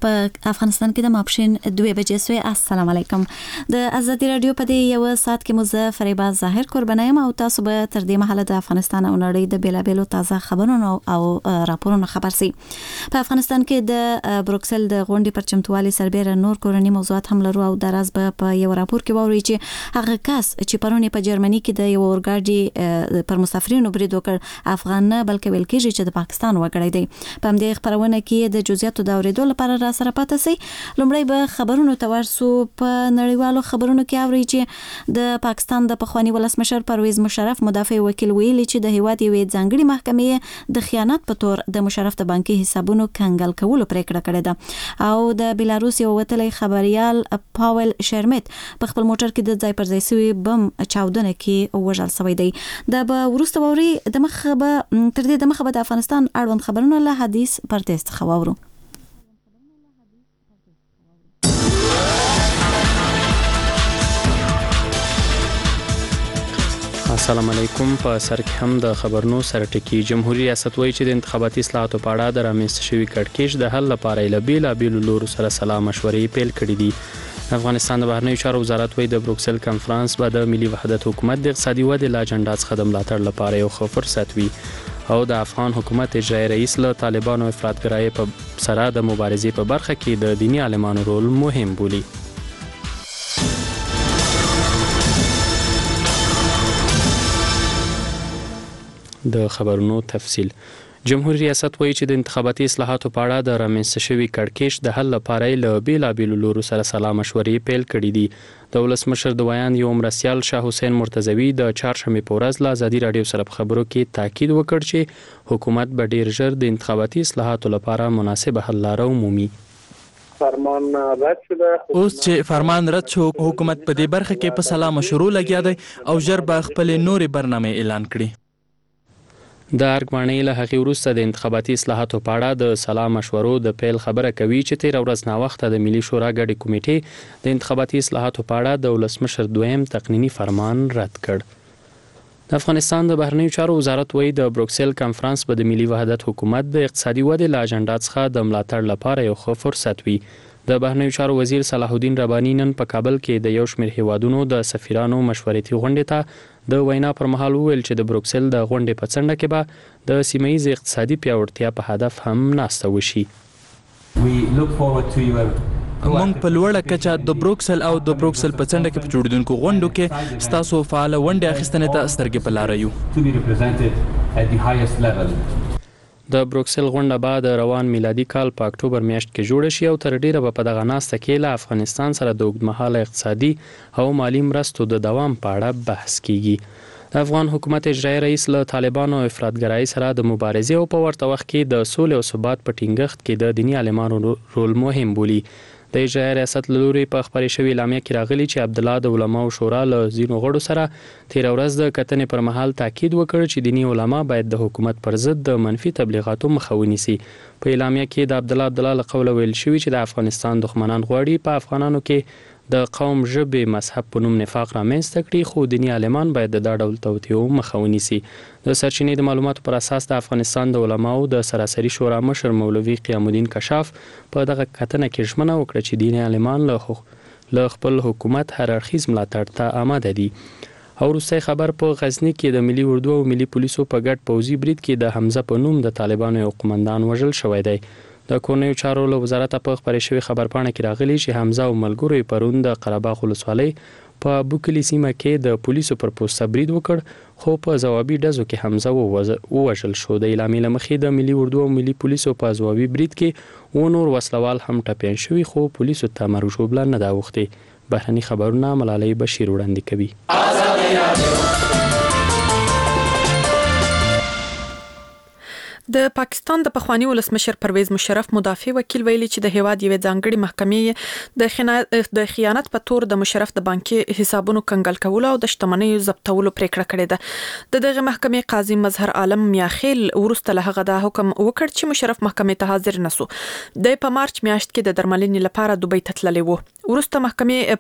په افغانستان کې د ماپښین 2 بجې سوې. السلام علیکم. د ازادي رادیو په دې یو ساعت کې مو فریبا ظاهر قربانه یم او تاسو به تر دې مهاله د افغانستان او نړۍ د بیلابیلو تازه خبرونو او راپورونو خبر سي. په افغانستان کې د بروکسل د غونډې پر چمتووالي سربېره نور کورنی موضوعات هم لرو او دراز په یو راپور کې ووري چې هغه کس چې پرونی په جرمني کې د یو اورګاډي پر مسافرینو برید وکړ افغان نه بلکې ویل کېږي چې د پاکستان وګړی دی. په همدې خبرونه کې د جزئیاتو د اورېدو لپاره را سره پاتې سي. لومړی به خبرونو ته ورسو. په نړیوالو خبرونو کې اوري چې د پاکستان د پخوانی ولسمشر پرویز مشرف مدافع وکیل ویلي چې د هیواد یوې ځانګړي محکمې د خیانت په تور د مشرف د بانکي حسابونو کنګل کولو پریکړه کړې ده او د بیلاروس یو وتلی خبريال پاول شرمت په خپل موټر کې د ځای پر ځای سوي بم چاودنه کې وژل شوی دی. د ورسته ووري د مخه به تر دې د مخه به د افغانستان اړوند خبرونه له حدیث پرتست خواورو. السلام علیکم. په سر کې هم د خبرونو سرټکی. جمهوریت ریاست وایي چې د انتخاباتي اصلاحاتو په اړه د رامنځته شوي کړکېچ د حل لپاره یې له بیلابیلو لورو سره سلا مشورې پیل کړي دي. افغانستان د بهرنیو چارو وزارت وایي د بروکسل کنفرانس به د ملي وحدت حکومت د اقتصادي ودې له اجنډا څخه د ملاتړ لپاره یو ښه فرصت وي او د افغان حکومت اجرایي رئیس له طالبانو افراطګرایۍ په سره د مبارزې په برخه کې د دیني عالمانو رول مهم بولي. د خبرونو تفصیل. جمهوریت ریاست وایي چې د انتخاباتي اصلاحاتو په اړه د رامنځته شوي کړکېچ د حل لپاره یې له بیلابیلو لورو سره سلا مشورې پیل کړي دي. د ولسمشر د ویاند یو مرستیال شاه حسین مرتضوي د چهارشنبې په ورځ له ازادي رادیو سره په خبرو کې تاکید وکړ چې حکومت به ډیر ژر د انتخاباتي اصلاحاتو لپاره مناسب حل لاره ومومي. فرمان رد شده. اوس چې فرمان رد شو حکومت په دې برخه کې په سلا مشورو لګیا دی او ژر به خپل نورې برنامه اعلان کړي. د ارګمانۍ له هغې وروسته د انتخاباتي اصلاحاتو په اړه د سلا مشورو د پیل خبره کوي چې تېره ورځ ناوخته د ملي شورا ګډې کمیټې د انتخاباتي اصلاحاتو په اړه د ولسمشر دویم تقنیني فرمان رد کړ. د افغانستان د بهرنیو چارو وزارت وایي د بروکسل کنفرانس به د ملي وحدت حکومت د اقتصادي ودې له اجنډا څخه د ملاتړ لپاره یو ښه فرصت وي. د بهرنیو چارو وزیر صلاح الدین رباني نن په کابل کې د یو شمېر هیوادونو د سفیرانو مشورتي غونډې ته د وینا پر مهال وویل چې د بروکسل د غونډې په څنډه کې به د سیمه ییز اقتصادي پیاوړتیا په هدف هم ناسته وشي. موږ په لوړه کچه د بروکسل او د بروکسل په څنډه کې په جوړیدونکو غونډو کې ستاسو فعاله ونډې اخیستنې ته سترګې په لاره یو. د بروکسل غونډه به د روان میلادي کال په اکتوبر میاشت کې جوړه شي او تر ډیره به په دغه ناسته کې له افغانستان سره د اوږدمهاله اقتصادي او مالي مرستو د دوام په اړه بحث کیږي. د افغان حکومت اجرایي رئیس له طالبانو او افراطګرایۍ سره د مبارزې او په ورته وخت کې د سولې او ثبات په ټینګښت کې د دیني عالمانو رول مهم بولي. د اجرایي ریاست له لوري په خپرې شوې اعلامیه کې راغلي چې عبدالله د علماو شورا له ځینو غړو سره تېره ورځ د کتنې پر مهال تاکید وکړ چې دیني علما باید د حکومت پر ضد د منفي تبلیغاتو مخه ونیسي. په اعلامیه کې د عبدالله له قوله ویل شوي چې د افغانستان دښمنان غواړي په افغانانو کې د قوم ژبې مذهب په نوم نفاق رامنځته کړي خو دیني عالمان باید د دا ډول توطیو مخه ونیسي. د سرچینې د معلوماتو پر اساس د افغانستان د علماو د سراسري شورا مشر مولوي قیام الدین کشاف په دغه کتنه کې ژمنه وکړه چې دیني عالمان له خپل حکومت هر اړخیز ملاتړ ته آماده دي. او وروستی خبر په غزني کې د ملي اردو او ملي پولیسو په ګډ پوځي برید کې د حمزه په نوم د طالبانو یو قومندان وژل شوی دی. د کورنیو چارو له وزارت په خبرې شوې خبرپاڼه کې راغلي چې حمزه او ملګرو یې پرون د قرهباغ ولسوالۍ په بوکلي سیمه کې د پولیسو پر پوسته برید وکړ خو په ځوابي ډزو کې حمزه ووژل شو. د اعلامیې له مخې د ملي اردو او ملي پولیسو په ځوابي برید کې نور وسلوال هم ټپیان شوي خو پولیسو ته مرګ ژوبله نه ده اوښتې. بهرني خبرونه ملالۍ بشیر وړاندې کوي. د پاکستان د پخوانی ولسمشر پرویز مشرف مدافع وکیل ویلي چې د هیواد یوې ځانګړي محکمې د خیانت په تور د مشرف د بانکي حسابونو کنګل کولو او د شتمنیو ضبطولو پریکړه کړې ده. دغه محکمې قاضي مظهر عالم میاخیل ورسته له هغه د حکم وکړ چې مشرف محکمې ته حاضر نسو. د په مارچ میاشت کې د درملنې لپاره دوبۍ ته تللی و. ورسته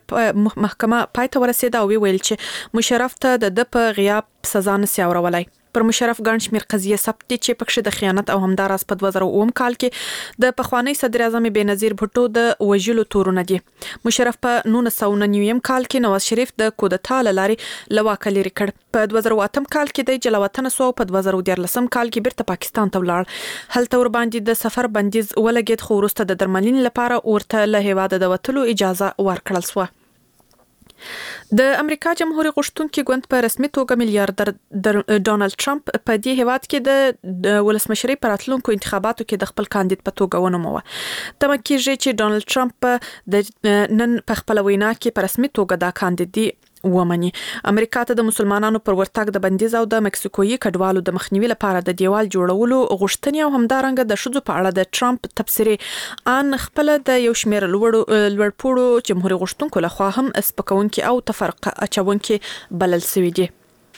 محکمه پای ته ورسېده او ویل چې مشرف ته د په غیاب سزا نشي اورولای. پر مشرف ګڼ شمېر قضیې ثبت دي چې پکښې د خیانت او همداراز په 2009 کال کې د پخوانی صدر اعظم بېنظیر بھټو د وژلو تورونه دي. مشرف په 1999 کال کې نواز شریف د کودتا له لارې له واکه لرې کړ. په 2008 کال کې د جلاوطن سو په 2014 کال کې بیرته پاکستان ته ولاړ. هلته ور باندې د سفر بندیز ولګید خو وروسته د درملنې لپاره ورته له هیواده د وتلو اجازه ورکړل شوه. د امریکا جمهوریت غوښتونکي ګوند په رسمي توګه میلیارډر ډونالد ټرمپ په دې هیواد کې د ولسمشرۍ په راتلونکو انتخاباتو کې د خپل کاندید په توګه ونوموه. تمه کېږي چې ډونالد ټرمپ د نن په خپل وینا کې په رسمي توګه دا کاندیدي ومني. امریکا ته د مسلمانانو پر ورتګ د بندیز او د مکسیکويي کډوالو د مخنیوي لپاره د دیوال جوړولو غوښتنې او همدارنګه د ښځو په اړه د ټرمپ تبصرې ان خپل د یو شمېر لوړپوړو جمهوریت غوښتونکو لخوا هم سپکونکي او تفرقه اچونکي بلل شوي دي.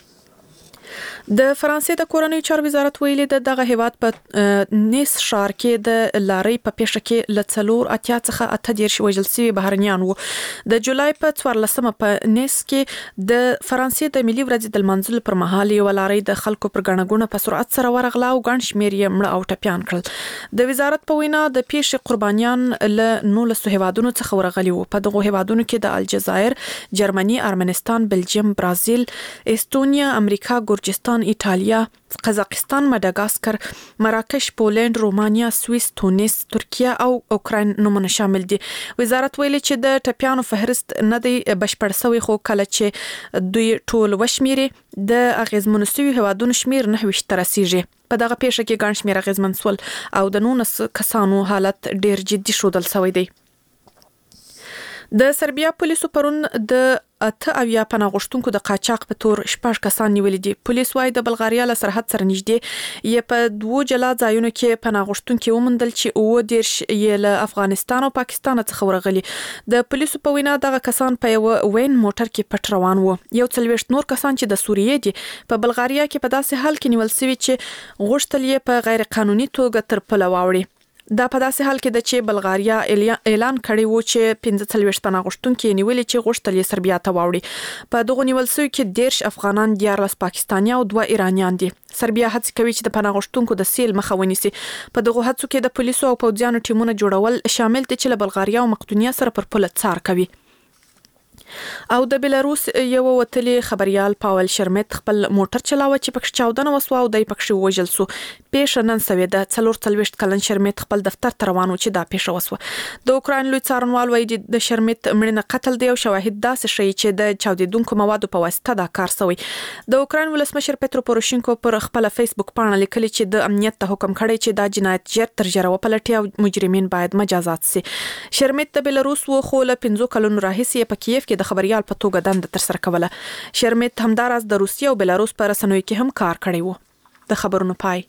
د فرانسې د کورنۍ چارو وزارت ویلي دغه هیواد په نیس ښار کې د لارۍ په پیښه کې له 4 څخه 8 وژل شوي بهرنیان وو. د جولای په 14 په نیس کې د فرانسې د ملي ورځې د لمانځلو پر مهال یو لارۍ د خلکو پر ګڼه په سرعت سره ورغله او ګڼ شمېر یې مړه او ټپیان کړل. د وزارت په وینا د پیښې قربانیان له 19 هیوادونو څخه ورغلي وو. په دغه هیوادونو کې د الجزایر، جرمني، ارمنستان، بلجیم، برازیل، استونیا، امریکا، ګورجستان، ایټالیا، قزاقستان، مداګاسکر، مراکش، پولند، رومانیا، سوئیس، تونس، ترکیه او اوکراین نومونه شامل دي. وزارت ویلي چې د ټپیانو فهرست نه دی بشپړ شوی خو کله چې دوی ټول وشمیري د اغیزمنو شویو هیوادونو شمیر 9 ته رسیږي. په دغه پیښه کې ګڼ شمیر اغیزمن سول او د 19 کسانو حالت ډیر جدي ښودل شوی دی. د سربیا پولیسو پرون د 8 پناه غوښتونکو د قاچاق په تور 6 کسان نیولې دي. پولیس وايي د بلغاریا له سرحد سره نږدې یې په 2 جلا ځایونو کې پناه غوښتونکي ومندل چې 10 یې له افغانستان او پاکستان څخه ورغلي. د پولیسو په وینا دغه کسان په یو وین موټر کې پټ روان وو. یو 40 نور کسان چې د سوریې دي په بلغاریا کې په داسې حال کې نیول شوي چې غوښتل یې په غیر قانوني توګه تر پله واوړي. دا په داسې حال کې د چې بلغاریا اعلان کړی وو چې 45 پناه غوښتونکي نیولې چې غوښتل یې سربیا ته واوړي. په دغه نیول شوي کې 10 افغانان، 14 پاکستاني او 2 ایرانیان دي. سربیا هڅه کوي چې د پناه غوښتونکو د سیل مخه ونیسي. په دغه هڅو کې د پولیسو او پوځیانو ټیمونه جوړول شامل دي چې له بلغاریا او مقدونیه سره پر پوله څار کوي. او د بلاروس یو وتلی خبريال پاول شرمت خپل موټر چلاوه چې پکښ 14 وسو او دای پکښ وژل سو. پیښه نن سوي د 44 کلن شرمت خپل دفتر ته روان و چې دا پیښه وسوه. د اوکراین لوی څارنوال وایي د شرمت مړینه قتل دی او شواهد داسې شي چې د چاودیدونکو موادو په واسطه دا کار سوی. د اوکراین ولسمشر پترو پوروشینکو پر خپل فیسبوک پاڼه لیکلي چې د امنیت ته حکم کړی چې دا جنایت ژر تر ژره وپلټي او مجرمین باید مجازات شي. شرمت د بلاروس و خو له 15 کلونو راهیسې په کیف کې د خبريال په توګه دنده تر سره کوله. شرمت همداراز د روسیې او بلاروس په رسنیو کې هم کار کړی وو. د خبرونو پای.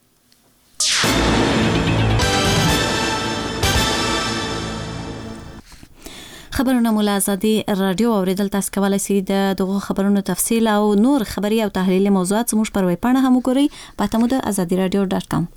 خبرونه مولا آزادي رادیو اوریدل تاسو کولای شئ د دغه خبرونو تفصیل او نور خبري او تحلیلي موضوعات زموږ پر ویب پاڼه هم وګورئ په تمو د azadiradio.com.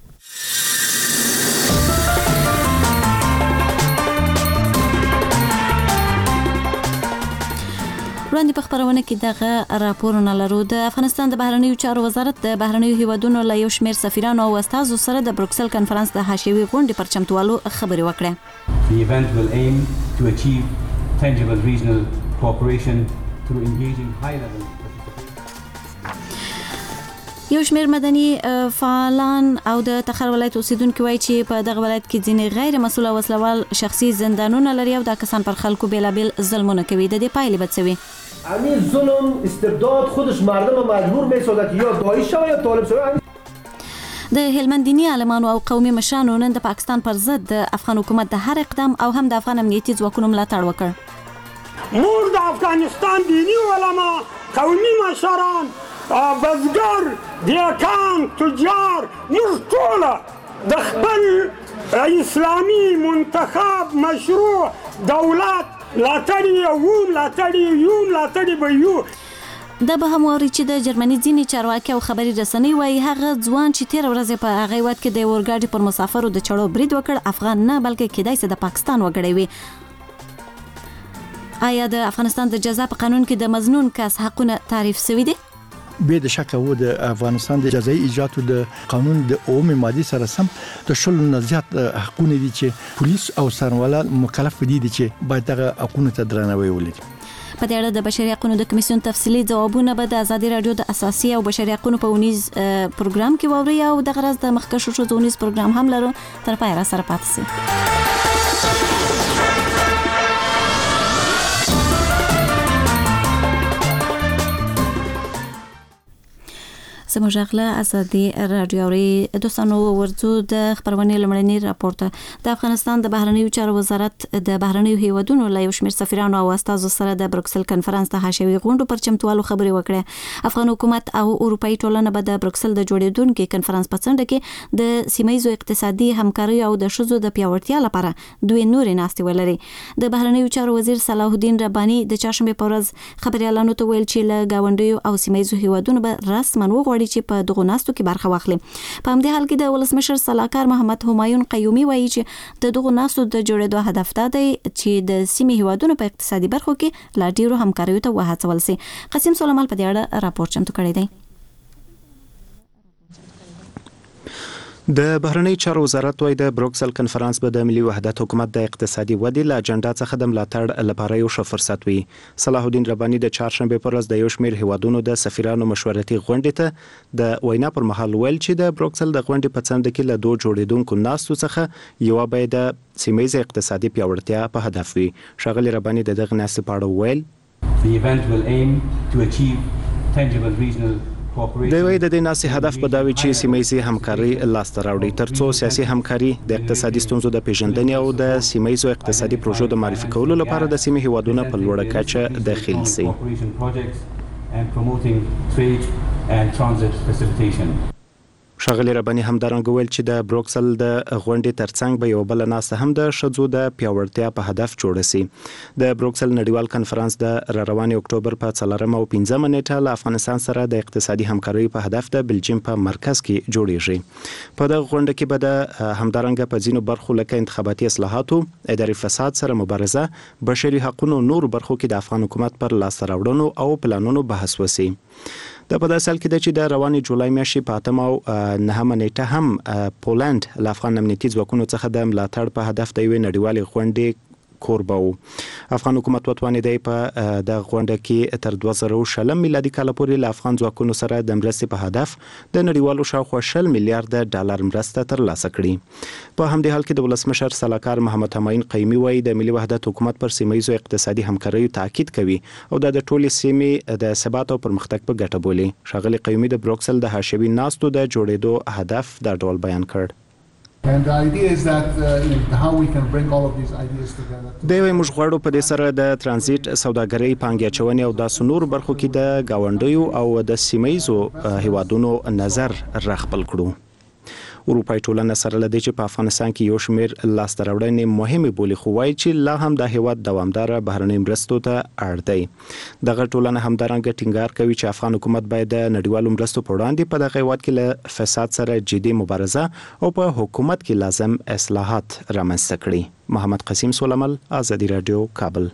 وړاندې په خبرونه کې دغه راپورونه لرو. د افغانستان د بهرنیو چارو وزارت د بهرنیو هیوادونو له یو شمېر سفیرانو او استازو سره د بروکسل کنفرانس د حاشیوي غونډې پر چمتووالو خبرې وکړې. The event will aim to achieve tangible regional cooperation through engaging high-level یو شمېر مدني فعالان او د تخار ولایت اوسیدونکو وایي چې په دغه ولایت کې ځینې غیر مسؤل او وسلوال شخصي زندانونه لري او دا کسان پر خلکو بیلابیل ظلمونه کوي. د دې پایلې به څه وي؟ همین ظلم استبداد خودش مردم مجبور می‌سازد که یا داعش شوند یا طالب شوند. د هلمندینی عالمانو او قومي مشرانو نن د پاکستان پر ضد د افغان حکومت د هر اقدام او هم د افغان امنیتي ځواکونو ملاتړ وکړ. موږ د افغانستان دینی علما، قومي مشران، بزګر، دیکان، تجار، موږ ټول د خپل اسلامي منتخب مشروع دولت لاتړي به یو. دا به هم واري چې د جرمني ځینې چارواکي او خبري رسنۍ وایي هغه ځوان چې 13 ورځې په هغه وخت کې د اورګاډي پر مسافرو د چړو برید وکړ افغان نه بلکې کېدای شي د پاکستان وګړی وي. آیا د افغانستان د جزا په قانون کې د مظنون کس حقونه تعریف شوي دي؟ به د شک او د افغانستان د جزایي اجراتو د قانون د اومه ماده سره سم د شلو نه زیات حقونه دي چې پولیس او څارنوالان مکلف دي چې باید دغه حقونه ته درناوی ولري. په دې اړه د بشري حقوقو د کمیسیون تفصیلي ځوابونه به د آزادي رادیو د اساسي او بشري حقوقو په ونیز پروګرام کې واوري او د غرض د مخکښو شو ونیز پروګرام هم لرو. تر پای را سره پاتې سي. زموږ غلا آزادي رادیو ری دوستانو ورځو د خبرونه لمړنی راپورته د افغانستان د بهرنیو چارو وزارت د بهرنیو هیوادونو له یو شمېر سفیرانو او استازو سره د بروکسل کنفرانس ته حاشیوي غونډو پر چمتوالو خبرې وکړه. افغان حکومت او اروپאי ټولنه به د بروکسل د جوړیدونکو کنفرانس په څنډه کې د سیمایي اقتصادي همکاري او د شذو د پیاوړتیا لپاره دوی نورې ناستې ولري. د بهرنیو چارو وزیر صلاح الدین رباني د چاشنبه په ورځ خبريالانو ته ویل چې له گاونډیو او سیمایي هیوادونو به رسماً وغوړي چې په دغه ناستو کې برخه واخلي. په همدې حال کې د ولسمشر سلاکار محمد همایون قیومي وایي چې د دغه ناستو د جوړېدو هدف دا دی چې د سیمې هیوادونو په اقتصادي برخو کې لا ډیرو همکاریو ته وهڅول شي. قاسم سلیمان په دې اړه راپور چمتو کړی دی. د بهرنی چارو وزارت وايي د بروکسل کنفرانس به د ملي وحدت حکومت د اقتصادي ودې له اجنډا څخه د ملاتړ لپاره یو ښه فرصت وي. صلاح الدین رباني د چهارشنبه پر ورځ د یو شمېر هیوادونو د سفیرانو مشورتي غونډې ته د وینا پر مهال ویل چې د بروکسل د غونډې په څنډه کې له دوه جوړیدونکو ناستو څخه یو به د سیمه‌ییز اقتصادي پیاوړتیا په هدف وي. ښاغلي رباني د دغه ناستې په اړه ویل The event will aim to achieve tangible regional د وی د ناسي هدف به دا وي چې سیمایي همکاري لاسته راوړي ترڅو سیاسي همکاري د اقتصادي ستونزو د پیژندنې او د سیمایي اقتصادي پروژو د معرفي کولو لپاره د سیمې هیوادونو په لوړه کچه داخل شي. ښاغلي رباني همدارنګه ویل چې د بروکسل د غونډې ترڅنګ به یو بل ناسته هم د شذو د پیاوړتیا په هدف جوړ شي. د بروکسل نړیوال کنفرانس د روانې اکتوبر په 4 او 5 نیټه له افغانستان سره د اقتصادي همکارۍ په هدف د بلجیم په مرکز کې جوړیږي. په دغه غونډه کې به د همدارنګه په ځینو برخو لکه انتخاباتي اصلاحاتو، اداري فساد سره مبارزه، بشري حقوقو نور برخو کې د افغان حکومت پر لاسته راوړنو او پلانونو بحث وشي. د په داسې حال کې چې د روانې جولای میاشتې په 8 او 9 نیټه هم پولند له افغان امنیتي ځواکونو څخه د ملاتړ په هدف د یوې نړیوالې غونډې کوربه وو. افغان حکومت وتوانیدای په د غونډه کې تر 2000 میلادي کال پورې له افغان ځواکونو سره د مرستې په هدف د نړیوالو شاوخوا 10 میلیارډ ډالر مرسته ترلاسه کړي. په همدې حال کې د ولسمشر سلاکار محمد همایون قیومي وایي د ملي وحدت حکومت پر سیمایي اقتصادي همکارۍ تاکید کوي او د ټولې سیمې د ثبات او پرمختګ په ګټه بولي. ښاغلي قیومي د بروکسل د حاشیوي ناستو د جوړېدو هدف دا ډول بیان کړ. And the idea is that how we can bring all of these ideas together. دوی موږ غواړو په دې سره د ترانزیت سوداګرۍ پانګې اچونې او د سنور برخو کې د گاونډیو او د سیمایي هیوادونو نظر راخپل کړو. اروپאי ټولنه سره لدی چې په افغانستان کې یو شمېر لاسته راوړنې مهمه بولی خو وایي چې لا هم د هیواد دوامدار بهرنۍ مرستو ته اړ دی. دغه ټولنه همدارنګه ټینګار کوي چې افغان حکومت باید د نړیوالو مرستو په وړاندې په دغه هیواد کې له فساد سره جدي مبارزه او په حکومت کې لازم اصلاحات رامنځته کړي. محمد قاسم سلیمان، آزادي رادیو، کابل.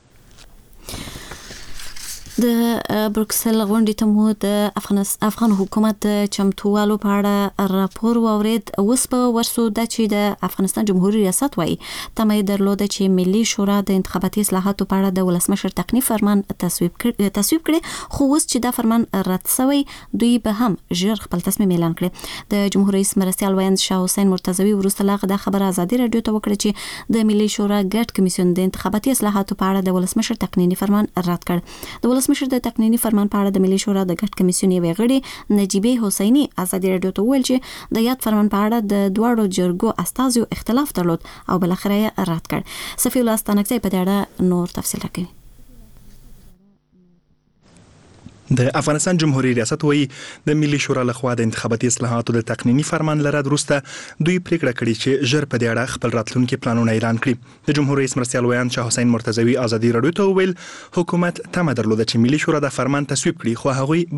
د بروکسل غونډې ته مو د افغان حکومت چمتووالو په اړه راپور واورید. اوس په ورسو د چې د افغانستان جمهوریت ریاست وایي تمه درلوده چې ملي شورا د انتخاباتي اصلاحاتو په اړه د ولسمشر تقنینی فرمان تصویب کړي، خو اوس چې دا فرمان رد شوی دوی به هم ژر خپل تصمیم اعلان کړي. د جمهوریت رئیس مرستیال ویاند شاه حسین مرتضوی وروسته لاغه د خبر آزادي رادیو ته وکړه چې د ملي شورا ګډ کمیسیون د انتخاباتي اصلاحاتو په اړه د ولسمشر تقنینی فرمان رد کړ. د ولسمشر د تقنینی فرمان په اړه د ملي شورا د ګډ کمیسیون یوې غړي نجیبه حسینی آزادي رادیو ته ویل چې د یاد فرمان په اړه د دواړو جرګو استازو اختلاف درلود او بل اخر یې رد کړ. صفی الله استانکزی په دې اړه نور تفصیل راکوي. د افغانستان جمهوریت ریاست وایي د ملي شورا لخوا د انتخاباتي اصلاحاتو د تقنینی فرمان لرد وروسته دوی پریکړه کړې چې ژر په دې اړه خپل راتلونکي پلانونه اعلان کړي. د جمهوریت رئیس مرستیال ویاند شاه حسین مرتضوی آزادي رادیو ته ویل حکومت تمه درلوده چې ملي شورا د فرمان تصویب کړي خو هغوی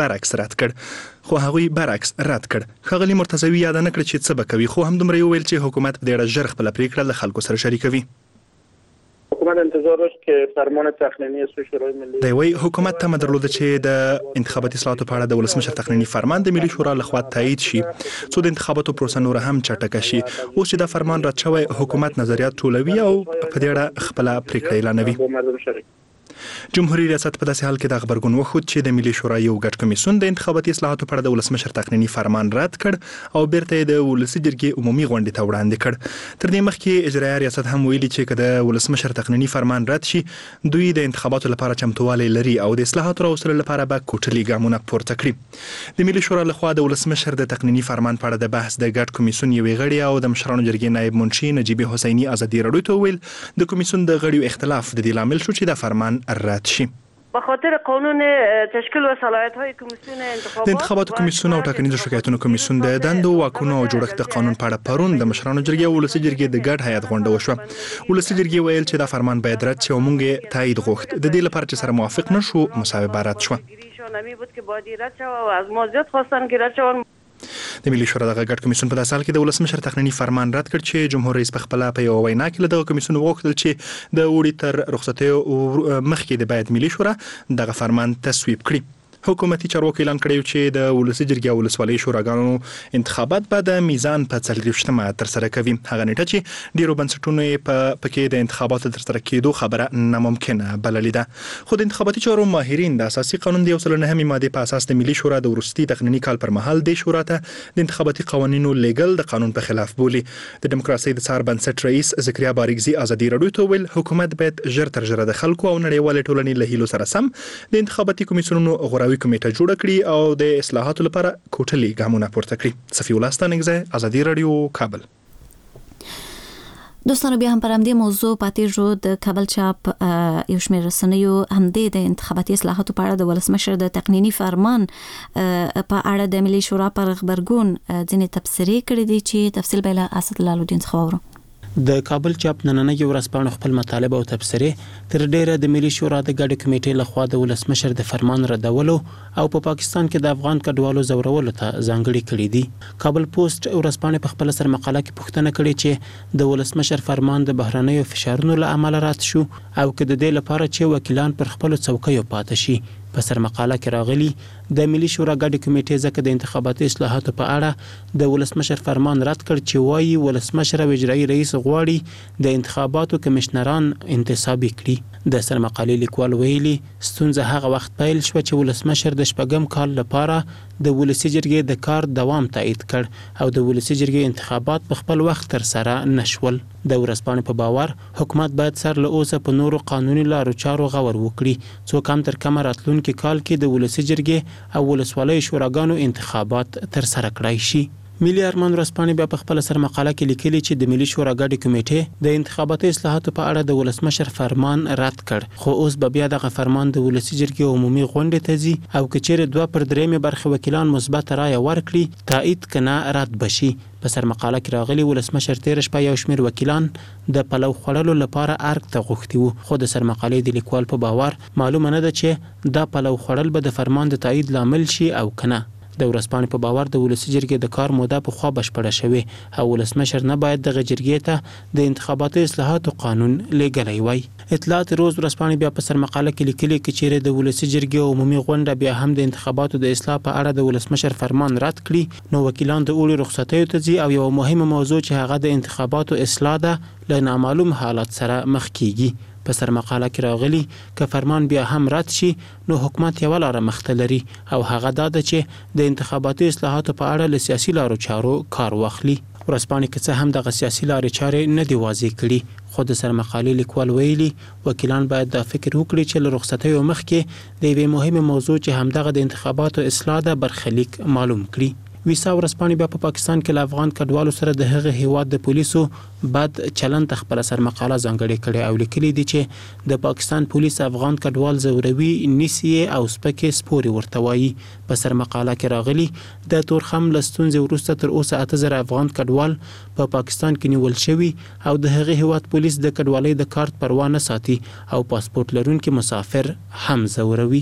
برعکس رد کړ. ښاغلي مرتضوی یاد نه کړ چې څه به کوي خو همدومره ویل چې حکومت په دې اړه ژر خپل پریکړه له خلکو سره شریکوي. حکومت انتظار داشت که فرمان تقنینی سوی شورای ملی د وی حکومت تمه درلوده چې د انتخاباتي اصلاحاتو په اړه د ولسمشر تقنینی فرمان د ملي شورا لخوا تایید شي څو د انتخاباتو پروسه نور هم چټکه شي. اوس چې دا فرمان رد شوی حکومت نظریات ټولوي او په دې اړه خپل پریکړه اعلانوي. جمهوریت ریاست په داسې حال کې د خبرګون وخت چې د ملي شورا یو ګډ کمیسیون د انتخاباتي اصلاحاتو په اړه د ولسمشر تقنینی فرمان رد کړ او بیرته د ولسي جرګې عمومي غونډې ته وړاندې کړ. تر دې مخکې اجرایي ریاست هم ویلي چې کله د ولسمشر تقنینی فرمان رد شي دوی د انتخاباتو لپاره چمتووالی لري او د اصلاحاتو راوستلو لپاره به کوټلي ګامونه پورته کړي. د ملي شورا لخوا د ولسمشر د تقنینی فرمان په اړه د بحث د ګډ کمیسیون یوې غړي او د مشرانو جرګې نائب منشي نجیبه حسینی ازادي راډیو ته ویل د کمیسیون د غړیو اختلاف د دې لامل شو چې د فرمان رد شي. به خاطر قانون تشکیل و صلاحیت‌های کمیسیون د انتخاباتو کمیسیون او ټاکنیزو شکایتونو کمیسیون د دندو واکونو او جوړښت د قانون په اړه پرون د مشرانو جرګې او ولسي جرګې د ګډ هیئت غونډه وشوه. ولسي جرګې ویل چې دا فرمان باید رد شي او موږ تایید غوښت. د دې لپاره چې سره موافق نشو مصوبه رد شوه. نمی بود که باید رد شود و از ما زیاد خواستن که رد شود. د ملي شورا دغه ګډ کمیسیون په داسې حال کې د ولسمشر تقنینی فرمان رد کړ چې جمهور رئیس په خپل په یو وینا کې له دغه کمیسیون وغوښتل چې د وړي تر رخصتۍ مخکې د باید ملي شورا دغه فرمان تصویب کړي. حکومتي چارواکي اعلان کړی چې د ولسي جرګې او ولسوالۍ شوراګانو انتخابات به د میزان په 40مه تر سره کوي. هغه نیټه چې ډیرو بنسټونو په پکې د انتخاباتو تر سره کېدو خبره ناممکنه بللې ده. خو د انتخاباتي چارو ماهرین د اساسي قانون د 109 ماده په اساس د ملي شورا د وروستي تقنینی کال پر مهال د شورا ته د انتخاباتي قوانینو لیګل د قانون په خلاف بولي. د دیموکراسي د څار بنسټ رئیس زکریا بارګزي ازادي راډیو ته ویل حکومت باید ژر تر ژره د خلکو او نړیوال ټولنې له هیلو سره سم د انتخاباتي کمیسیونونو غوراوي کمیټه جوړ کړي او د اصلاحاتو لپاره کوټلي ګامونه پورته کړي. صفی الله ستانګزه ازادي راډیو کابل. دوستانو بیا هم پر همدې موضوع پاتې شو. د کابل چاپ یو شمېر رسنیو همدې د انتخاباتي اصلاحاتو په اړه د ولسمشر د تقنینی فرمان په اړه د ملي شورا پر خبرګون ځینې تبصرې کړې دي چې تفصیل به له اسد الله الدین څخه واورو. د کابل چاپ نننۍ ورځپاڼه خپل مطالب او تبصرې تر ډیره د ملي شورا د ګډ کمیټې لخوا د ولسمشر د فرمان ردولو او په پاکستان کې د افغان کډوالو زورولو ته ځانګړي کړي دي. کابل پوسټ ورځپاڼه په خپل سر مقاله کې پوښتنه کړې چې د ولسمشر فرمان د بهرنیو فشارونو له امله رات شو او که د دې لپاره چې وکیلان پر خپل څوکیو پاتې شي. په سر مقاله کې راغلي د ملي شورا ګډ کمیټې ځکه د انتخاباتي اصلاحاتو په اړه د ولسمشر فرمان رد کړ چې وایي ولسمشر او اجرایي رئیس غواړي د انتخاباتو کمشنران انتصابي کړي. د سر مقالې لیکوال ویلي ستونزه هغه وخت پیل شو چې ولسمشر د شپږم کال لپاره د ولسي جرګې د کار دوام تایید کړ او د ولسي جرګې انتخابات په خپل وخت تر سره نشول. د ورځپاڼې په باور حکومت باید سر له اوسه په نورو قانوني لارو چارو غور وکړي څو کم تر کم راتلونکي کال کې د ولسي جرګې او ولسوالۍ شوراګانو انتخابات تر سره کړای شي. ملي ارمان ورځپاڼې بیا په خپل سر مقاله کې لیکلي چې د ملي شورا ګډ کمیټې د انتخاباتي اصلاحاتو په اړه د ولسمشر فرمان رد کړ خو اوس به بیا دغه فرمان د ولسي جرګې عمومي غونډې ته ځي او که چیرې 2/3 برخه وکیلان مثبت رایه ورکړي تایید کنه رد بشي. په سر مقاله کې راغلي ولسمشر تیر شپه یو شمېر وکیلان د پلو خړلو لپاره ارګ ته غوښتي وو خو د سر مقالې د لیکوال په باور معلومه نه ده چې دا پلو خړل به د فرمان د تایید لامل شي او کنه. د ورځپاڼې په باور د ولسي جرګې د کار موده په خوا بشپړه شوې او ولسمشر نه باید د جرګې ته د انتخاباتي اصلاحاتو قانون لګلای وای. اطلاعات روز ورځپاڼې بیا په سر مقاله کې لیکلي چې چیرې د ولسي جرګې عمومي غونډه بیا هم د انتخاباتو د اصلاح په اړه د ولسمشر فرمان رد کړي نو وکیلان د اوړي رخصتیو ته ځي او یو مهمه موضوع چې هغه د انتخاباتو اصلاح ده له نامعلوم حالت سره مخ کیږي. په سر مقاله کې راغلي که فرمان بیا هم رد شي نو حکومت یو لاره مخته لري او هغه دا ده چې د انتخاباتي اصلاحاتو په اړه له سیاسي لارو چارو کار واخلي. ورځپاڼې کې څه هم دغه سیاسي لارې چارې نه دی واضح کړي خو د سر مقالې لیکوال ویلي وکیلان باید دا فکر وکړي چې له رخصتیو مخکې د یوې مهمه موضوع چې همدغه د انتخاباتو اصلاح ده برخلیک معلوم کړي. ویسا ورځپاڼې بیا په پاکستان کې له افغان کډوالو سره د هغه هیواد د پولیسو بد چلند خپل سر مقاله ځانګړې کړي او لیکلي دي چې د پاکستان پولیس افغان کډوال زوروي نیسي او سپکې سپوري ورته وایي. په سر مقاله کې راغلي د تورخم لستونځ وروسته تر اوسه 8000 افغان کډوال په پاکستان کې نیول شوي او د هغه هیواد پولیس د کډوالۍ د کارت پروا نه ساتي او پاسپورت لرونکي مسافر هم زوروي.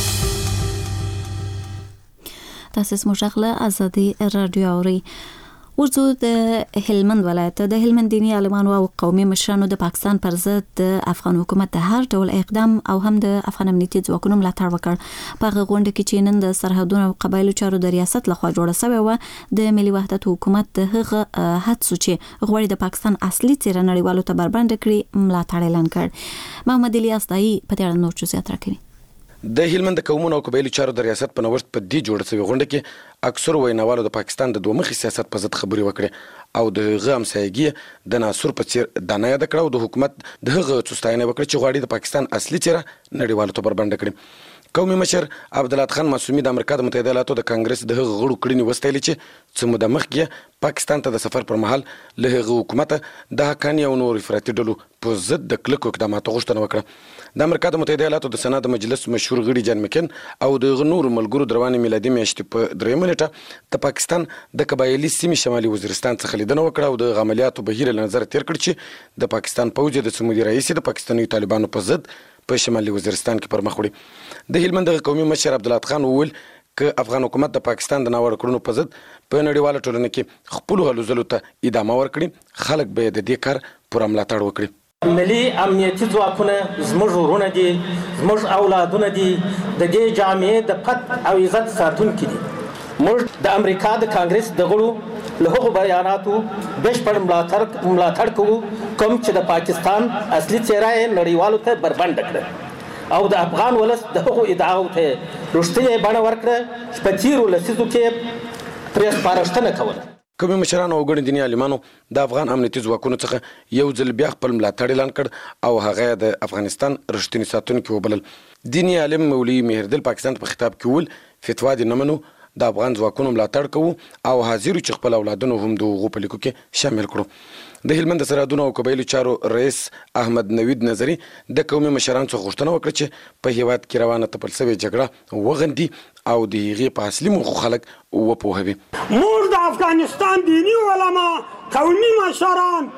تاسیس مشغله ازادي رادیو اوري. ورځو د هلمند ولایت د هلمند دینی عالمانو او قومي مشرانو د پاکستان پر ضد د افغان حکومت د هر ډول اقدام او هم د افغان امنیتي ځواکونو ملاتړ وکړ. په هغه غونډه کې چې نن د سرحدونو او قبایلو چارو د ریاست لخوا جوړه شوې وه د ملي وحدت حکومت د هغه هڅو چې غواړي د پاکستان اصلي څېره نړیوالو ته بربنډ کړي ملاتړ اعلان کړ. محمد الیاس دای په دې اړه نور څه زیات راکوي. د هلمند قومونو او قبایلي چارو د ریاست په نوښت په دې جوړه شوې غونډه کې اکثر ویناوالو د پاکستان د دوه مخي سیاست په ضد خبرې وکړې او د هغه همسایګي د ناصر په څیر د نه یاد کړو د حکومت د هغه څستاینه وکړه چې غواړي د پاکستان اصلي څېره نړیوالو ته بربنډ کړي. قومي مشر عبدالله خان معصومي د امریکا د متحده ایالاتو د کانګرس د هغه غړو کړنې وستایلې چې څه موده مخکې پاکستان ته د سفر پر مهال له هغه حکومت د حقاني او نور افراطي ډلو په ضد د کلکو اقداماتو غوښتنه وکړه. د امریکا د متحده ایالاتو د سنا د مجلس مشهور غړي جان مکن او د نور ملګرو د روانې میلادي میاشتې په 3 نیټه د پاکستان د قبایلي سیمې شمالي وزیرستان څخه لیدنه وکړه او د عملیاتو بهیر له نظر تیر کړ چې د پاکستان پوځ د سمودي رئیس د پاکستاني طالبانو په ضد په شمالي وزیرستان کې پر مخ وړي. د هلمند قومي مشر عبدالله خان وویل که افغان حکومت د پاکستان د ناوړه کړنو په ضد په نړیواله ټولنه کې خپل هلو ځلو ته ادامه ورکړي خلک به د دې کار پوره ملاتړ وکړي. ملي امنیتي ځواکونه زموږ ورونه دي، زموږ اولادونه دي، د دې جامعې د پت او عزت ساتونکي دي. موږ د امریکا د کانګرس د غړو له هغو بیاناتو بشپړ ملاتړ کوو کوم چې د پاکستان اصلي څېره یې نړیوالو ته بربنډ کړه او د افغان ولس د هغو ادعاو ته رښتینې بڼه ورکړه چې په تېرو لسیزو کې پرې سپارښتنه کوله. قومي مشرانو او ګڼو دیني عالمانو د افغان امنیتي ځواکونو څخه یو ځل بیا خپل ملاتړ اعلان کړ او هغه د افغانستان رښتینی ساتونکي وبلل. دیني عالم مولوي مهردل پاکستان په خطاب کې وویل فتوا دې نه منو، د افغان ځواکونو ملاتړ کوو او حاضر چې خپل اولادونو هم د هغو په لیکو کې شامل کړو. د هلمند سرحدونو او قبایلي چارو رئیس احمد نوید نظري د قومي مشرانو څخه غوښتنه وکړه چې په هیواد کې روانه تپل شوې جګړه وغندي او د هغې په اصلي موخو خلک وپوهوي. موږ د افغانستان دیني علما، قومي مشران،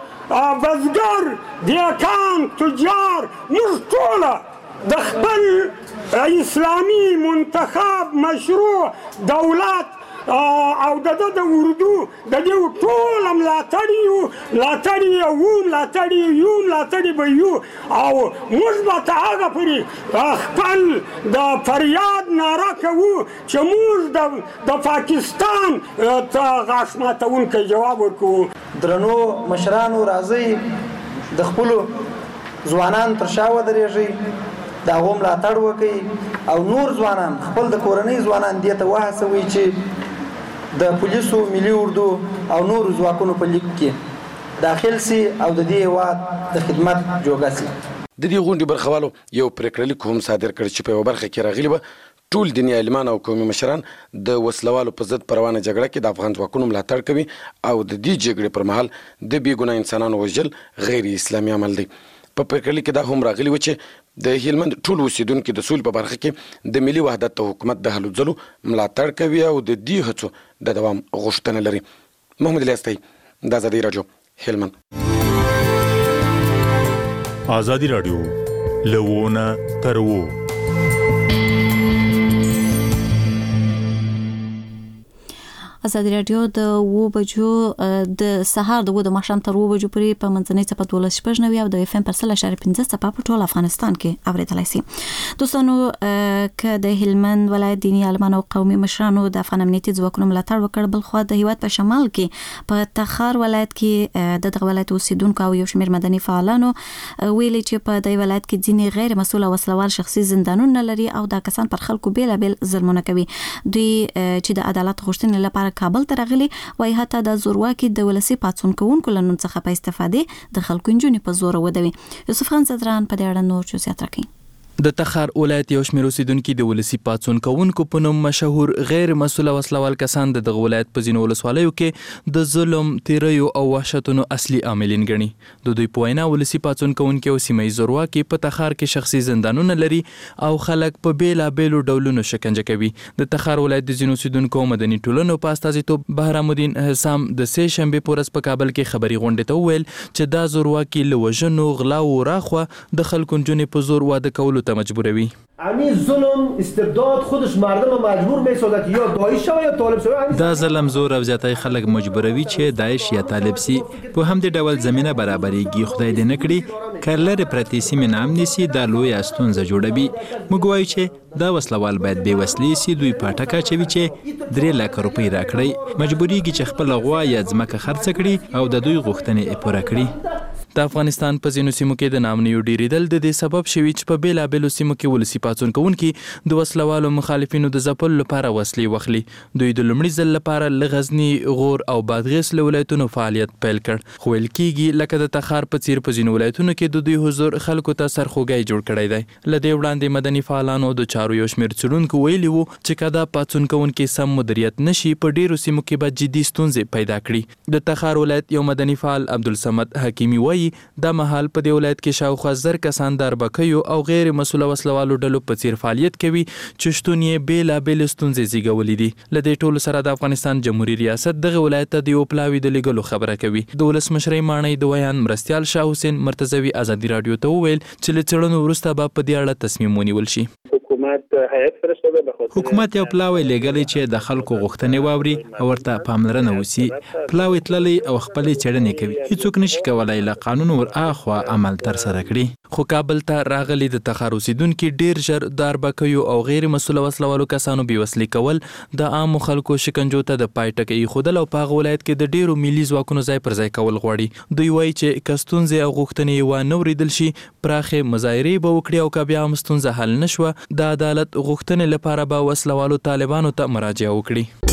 بزګر، دیکان، تجار، موږ ټوله د خپل اسلامي منتخب مشروع دولت او د اردو د دې ټول ملاتړي به یو او موږ به تر هغه پورې خپل د فریاد ناره کوو چې موږ د پاکستان ته غاښ ماتونکی جواب ورکوو. درنو مشرانو راځئ د خپلو ځوانان تر شا ودرېږئ، د هغو ملاتړ وکړئ او نور ځوانان خپل د کورنۍ ځوانان دې ته وهڅوئ چې د پولیسو، ملي اردو او نورو ځواکونو په لیک کې داخل سي او د دې هېواد د خدمت جوګه سي. د دې غونډې برخوالو یو پرېکړه لیک هم صادر کړ چې په یوه برخه کې راغلي به ټول دیني عالمان او قومي مشران د وسلوالو په ضد په روانه جګړه کې د افغان ځواکونو ملاتړ کوي او د دې جګړې پر مهال د بې ګناه انسانانو وژل غیر اسلامي عمل دی. په پرېکړه کې دا هم راغلي و چې د هلمند ټول اوسیدونکي د سولې په برخه کې د ملي وحدت حکومت د هلو ځلو ملاتړ کوي او د دې هڅو د دوام غوښتنه لري. محمد الیاس د ازادي راډیو هلمند. ازادي راډیو لونه تر وو. ازادي راډیو د 2 بجو د سهار د 2 د ماښام تر 2 بجو پورې په منځنۍ څپه 12.9 او د اف ام پر 100.5 څپه په ټول افغانستان کې اوریدلای شي. دوستانو که د هلمند ولایت دیني عالمان او قومي مشرانو د افغان امنیتي ځواکونو ملاتړ وکړ، بل خو د هیواد په شمال کې په تخار ولایت کې د دغه ولایت اوسیدونکو او یو شمېر مدني فعالانو ویلي چې په دې ولایت کې ځینې غیر مسؤل او وسلوال شخصي زندانونه لري او دا کسان پر خلکو بیلابیل ظلمونه کوي. دوی چې د عدالت غوښتنې لپاره کابل ته راغلي وای حتی د زورواکي د ولسی پاتون کوونکو لنون څخه په استفاده د خلکو انجونې په زور ودوي. یوسف خان صدران په دې اړه نور څه زیات راکړي. د تخار ولایت یو شمېر اوسیدونکي د ولسی پاتون کوونکو په نوم مشهور غیر مسؤل وسلوال کسان د دغه ولایت په ځینو ولسوالیو کې د ظلم، تیریو او وحشتونو اصلي عاملین ګڼي. د دوی په وینا ولسی پاتون کوونکي او سیمه ییز زورواکي په تخار کې شخصي زندانونه لري او خلک په بیلابیلو ډولونو شکنجه کوي. د تخار ولایت د ځینو اوسیدونکو مدني ټولنو په استازیتوب بهرام الدین حسام د سه شنبې په ورځ په کابل کې خبري غونډې ته وویل چې دا زورواکي له وژنو، غلا او راخوا د خلکو نجونې په زور واده کولو ورکولو ته مجبوروي. همین ظلم استبداد خودش مردم مجبور می‌سازد که یا داعش شوند یا طالب شوند. دا ظلم زور او زیاتای خلک مجبوروي چې داعش یا طالب سي. په همدې ډول زمينه برابرېږي. خدای دې نه کړي کله پرتی سیمې نام نیسي دا لوی استونزه جوړوي. موږ وایو چې دا وسلوال باید بې وسلې سي. دوی پټکه چوي چې 3 لک روپۍ راکړي. مجبورېږي چې خپل غوا یا ځمکه خرڅ کړي او د دوی غوښتنې پوره کړي. د افغانستان په ځینو سیمو کې د نامنیو ډیریدل د دې سبب شوي چې په بیلابیلو سیمو کې ولسي پاڅون کوونکي د وسلوالو مخالفینو د ځپلو لپاره وسلې واخلي. دوی د لومړي ځل لپاره له غزني، غور او بادغیس له ولایتونو فعالیت پیل کړ. خو ویل کېږي لکه د تخار په څیر په ځینو ولایتونو کې د دوی حضور خلکو ته سرخوږی جوړ کړی دی. له دې وړاندې مدني فعالانو د چارو یو شمېر څېړونکو ویلي وو چې که دا پاڅون کوونکي سم مدیریت نشي په ډیرو سیمو کې به جدي ستونزې پیدا کړي. د تخار ولایت یو مدني فعال عبدالصمد حکیمي وایي دا مهال په دې ولایت کې شاوخوا 1000 کسان د اربکیو او غیر مسؤله وسلوالو ډلو په څیر فعالیت کوي چې شتون یې بیلابیل ستونزې زیږولې دي. له دې ټولو سره د افغانستان جمهوریت ریاست دغه ولایت ته د یو پلاوي د لیږلو خبره کوي. د ولسمشرۍ ماڼۍ د ویان مرستیال شاه حسین مرتضوي ازادي راډیو ته وویل چې له څېړنو وروسته به په دې اړه تصمیم ونیول شي. حکومت یو پلاوی لګلی چې د خلکو غوښتنې واوري او ورته پاملرنه وسی. پلاوی تللی او خپلې څېړنې کوي. هیڅوک نشي کولای له قانون ور اخوا عمل تر سره کړي. خو کابل ته راغلي د تخار اوسیدونکي ډیر ژر د اربکیو او غیر مسؤله وسلوالو کسانو بېوسلې کول د عامو خلکو شکنجو ته د پای ټکی ایښودل او په هغه ولایت کې د ډیرو ملي ځواکونو ځای پر ځای کول غواړي. دوی وایي چې که ستونزې او غوښتنې یې وانه اورېدل شي پراخې مظاهرې به وکړي او که بیا هم ستونزه حل نه شوه د عدالت غوښتنې لپاره به وسلوالو طالبانو ته مراجعه وکړي.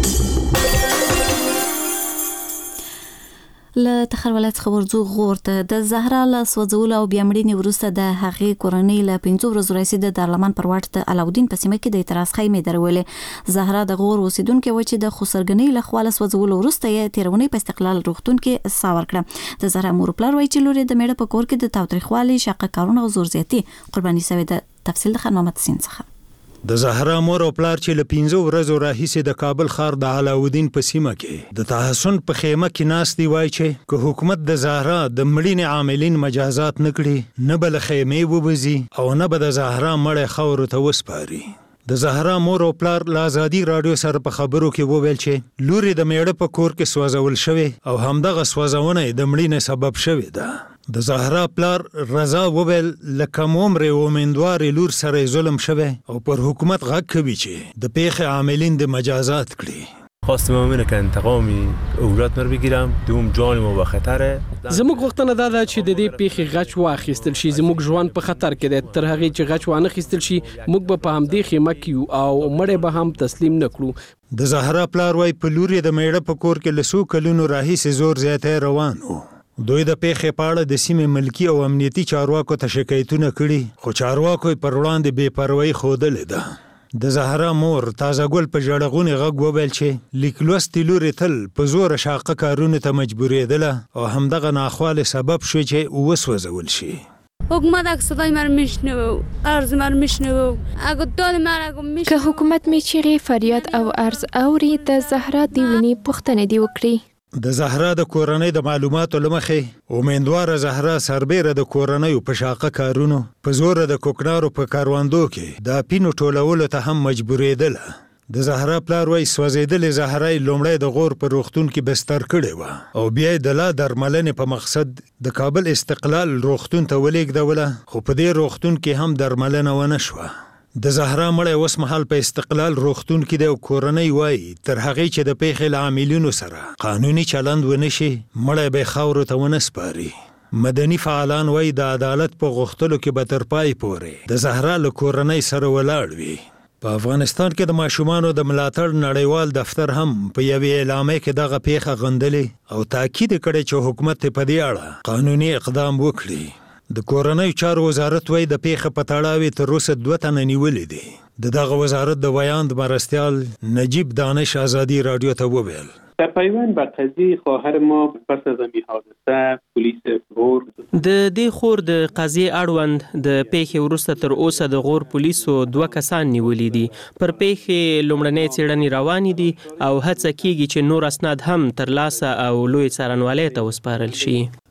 له تخار ولایت څخه ورځو غور ته د زهرا له سوځولو او بیا مړینې وروسته د هغې کورنۍ له 5 ورځو راهیسې د دارالمان پر واټ د علاودین په سیمه کې د اعتراض خیمې درولې. زهرا د غور اوسیدونکې وه چې د خسرګنۍ له خوا له سوځولو وروسته یې تېره اونۍ په استقلال روغتون کې ساه ورکړه. د زهرا مور پلار وایي چې لور یې د میړه په کور کې د تاوتریخوالي، شاقه کارونه او زور زیاتي قرباني سوې ده. تفصیل د خان محمد سین څخه. د زهرا مور او پلار چې له 5 ورځو راهیسې د کابل ښار د علاودین په سیمه کې د تحسن په خیمه کې ناست دي وایي چې که حکومت د زهرا د مړینې عاملین مجازات نه کړي نه به له خیمې ووځي او نه به د زهرا مړی خاورو ته وسپاري. د زهرا مور او پلار له ازادي راډیو سره په خبرو کې وویل چې لور یې د میړه په کور کې سوځول شوې او همدغه سوځونه یې د مړینې سبب شوې ده. د زهرا پلار رضا وویل لکه عمر امیدوار لور سره ظلم شوه او پر حکومت غږ کوي چې د پیښې عاملین د مجازات کړي. خواستم اینه که انتقامی اولاد رو بگیرم دوم جان ما به خطره. زموږ غوښتنه دا ده چې د دې پیښې غچ واخیستل شي. زموږ ژوند په خطر کې دی. تر هغې چې غچ وانه خیستل شي موږ به په همدې خیمه کې یو او مړی به هم تسلیم نه کړو. د زهرا پلار وایي په لور یې د میړه په کور کې له څو کلونو راهیسې زور زیاتی روان و. دوی د پیښې په اړه د سیمې ملکي او امنیتي چارواکو ته شکایتونه کړي خو چارواکو یې پر وړاندې بې پروایي ښودلې ده. د زهرا مور تازه ګل په ژړغوني غږ وویل چې لیک لوستې لورې تل په زوره شاقه کارونو ته مجبورېدله او همدغه ناخوالې سبب شوی چې وسوځول شي. حکومت اگه صدای من میشنوه عرض من میشنوه اگه داد من اگه میشنوه که حکومت میچیغي فریاد او عرض اوري د زهرا دی ونی پوښتنه دی وکړي. د زهرا د کورنۍ د معلوماتو لمخې امیدواره زهرا سربیره د کورنۍ په شاقه کارونو په زوره د کوکنارو په کاروندو کې د اپینو ټولولو ته هم مجبورېدله. د زهرا پلار وایي سوځېدلې زهرا یې لومړی د غور په روغتون کې بستر کړې وه او بیا یې د لا درملنې په مقصد د کابل استقلال روغتون ته ولېږدوله خو په دې روغتون کې هم درملنه ونه شوه. د زهرا مړی اوس مهال په استقلال روغتون کې دی او کورنۍ وایي تر هغې چې د پیښې له عاملینو سره قانوني چلند ونه شي مړی به یې خاورو ته ونه سپاري. مدني فعالان وایي د عدالت په غوښتلو کې به تر پای پورې د زهرا له کورنۍ سره ولاړ وي. په افغانستان کې د ماشومانو د ملاتړ نړیوال دفتر هم په یوې اعلامیه کې دغه پیښه غندلې او تاکید کړی چې حکومت په دې اړه قانوني اقدام وکړي. د کورنۍ چارو وزارت وایي د پیښې په تړاو تر اوسه 2 تنه نیولې دي. دغه وزارت د ویاند مرستیال نجیب دانش ازادي راډیو ته وویل در پیوند به قضیه خواهر ما پس از این حادثه پلیس غور د دې خور د قضیې اړوند د پیښې وروسته تر اوسه د غور پولیسو 2 کسان نیولي دي. پر پیښې لومړنۍ څېړنې روانې دي او هڅه کیږي چې نور اسناد هم ترلاسه او لوی څارنوالۍ ته وسپارل شي.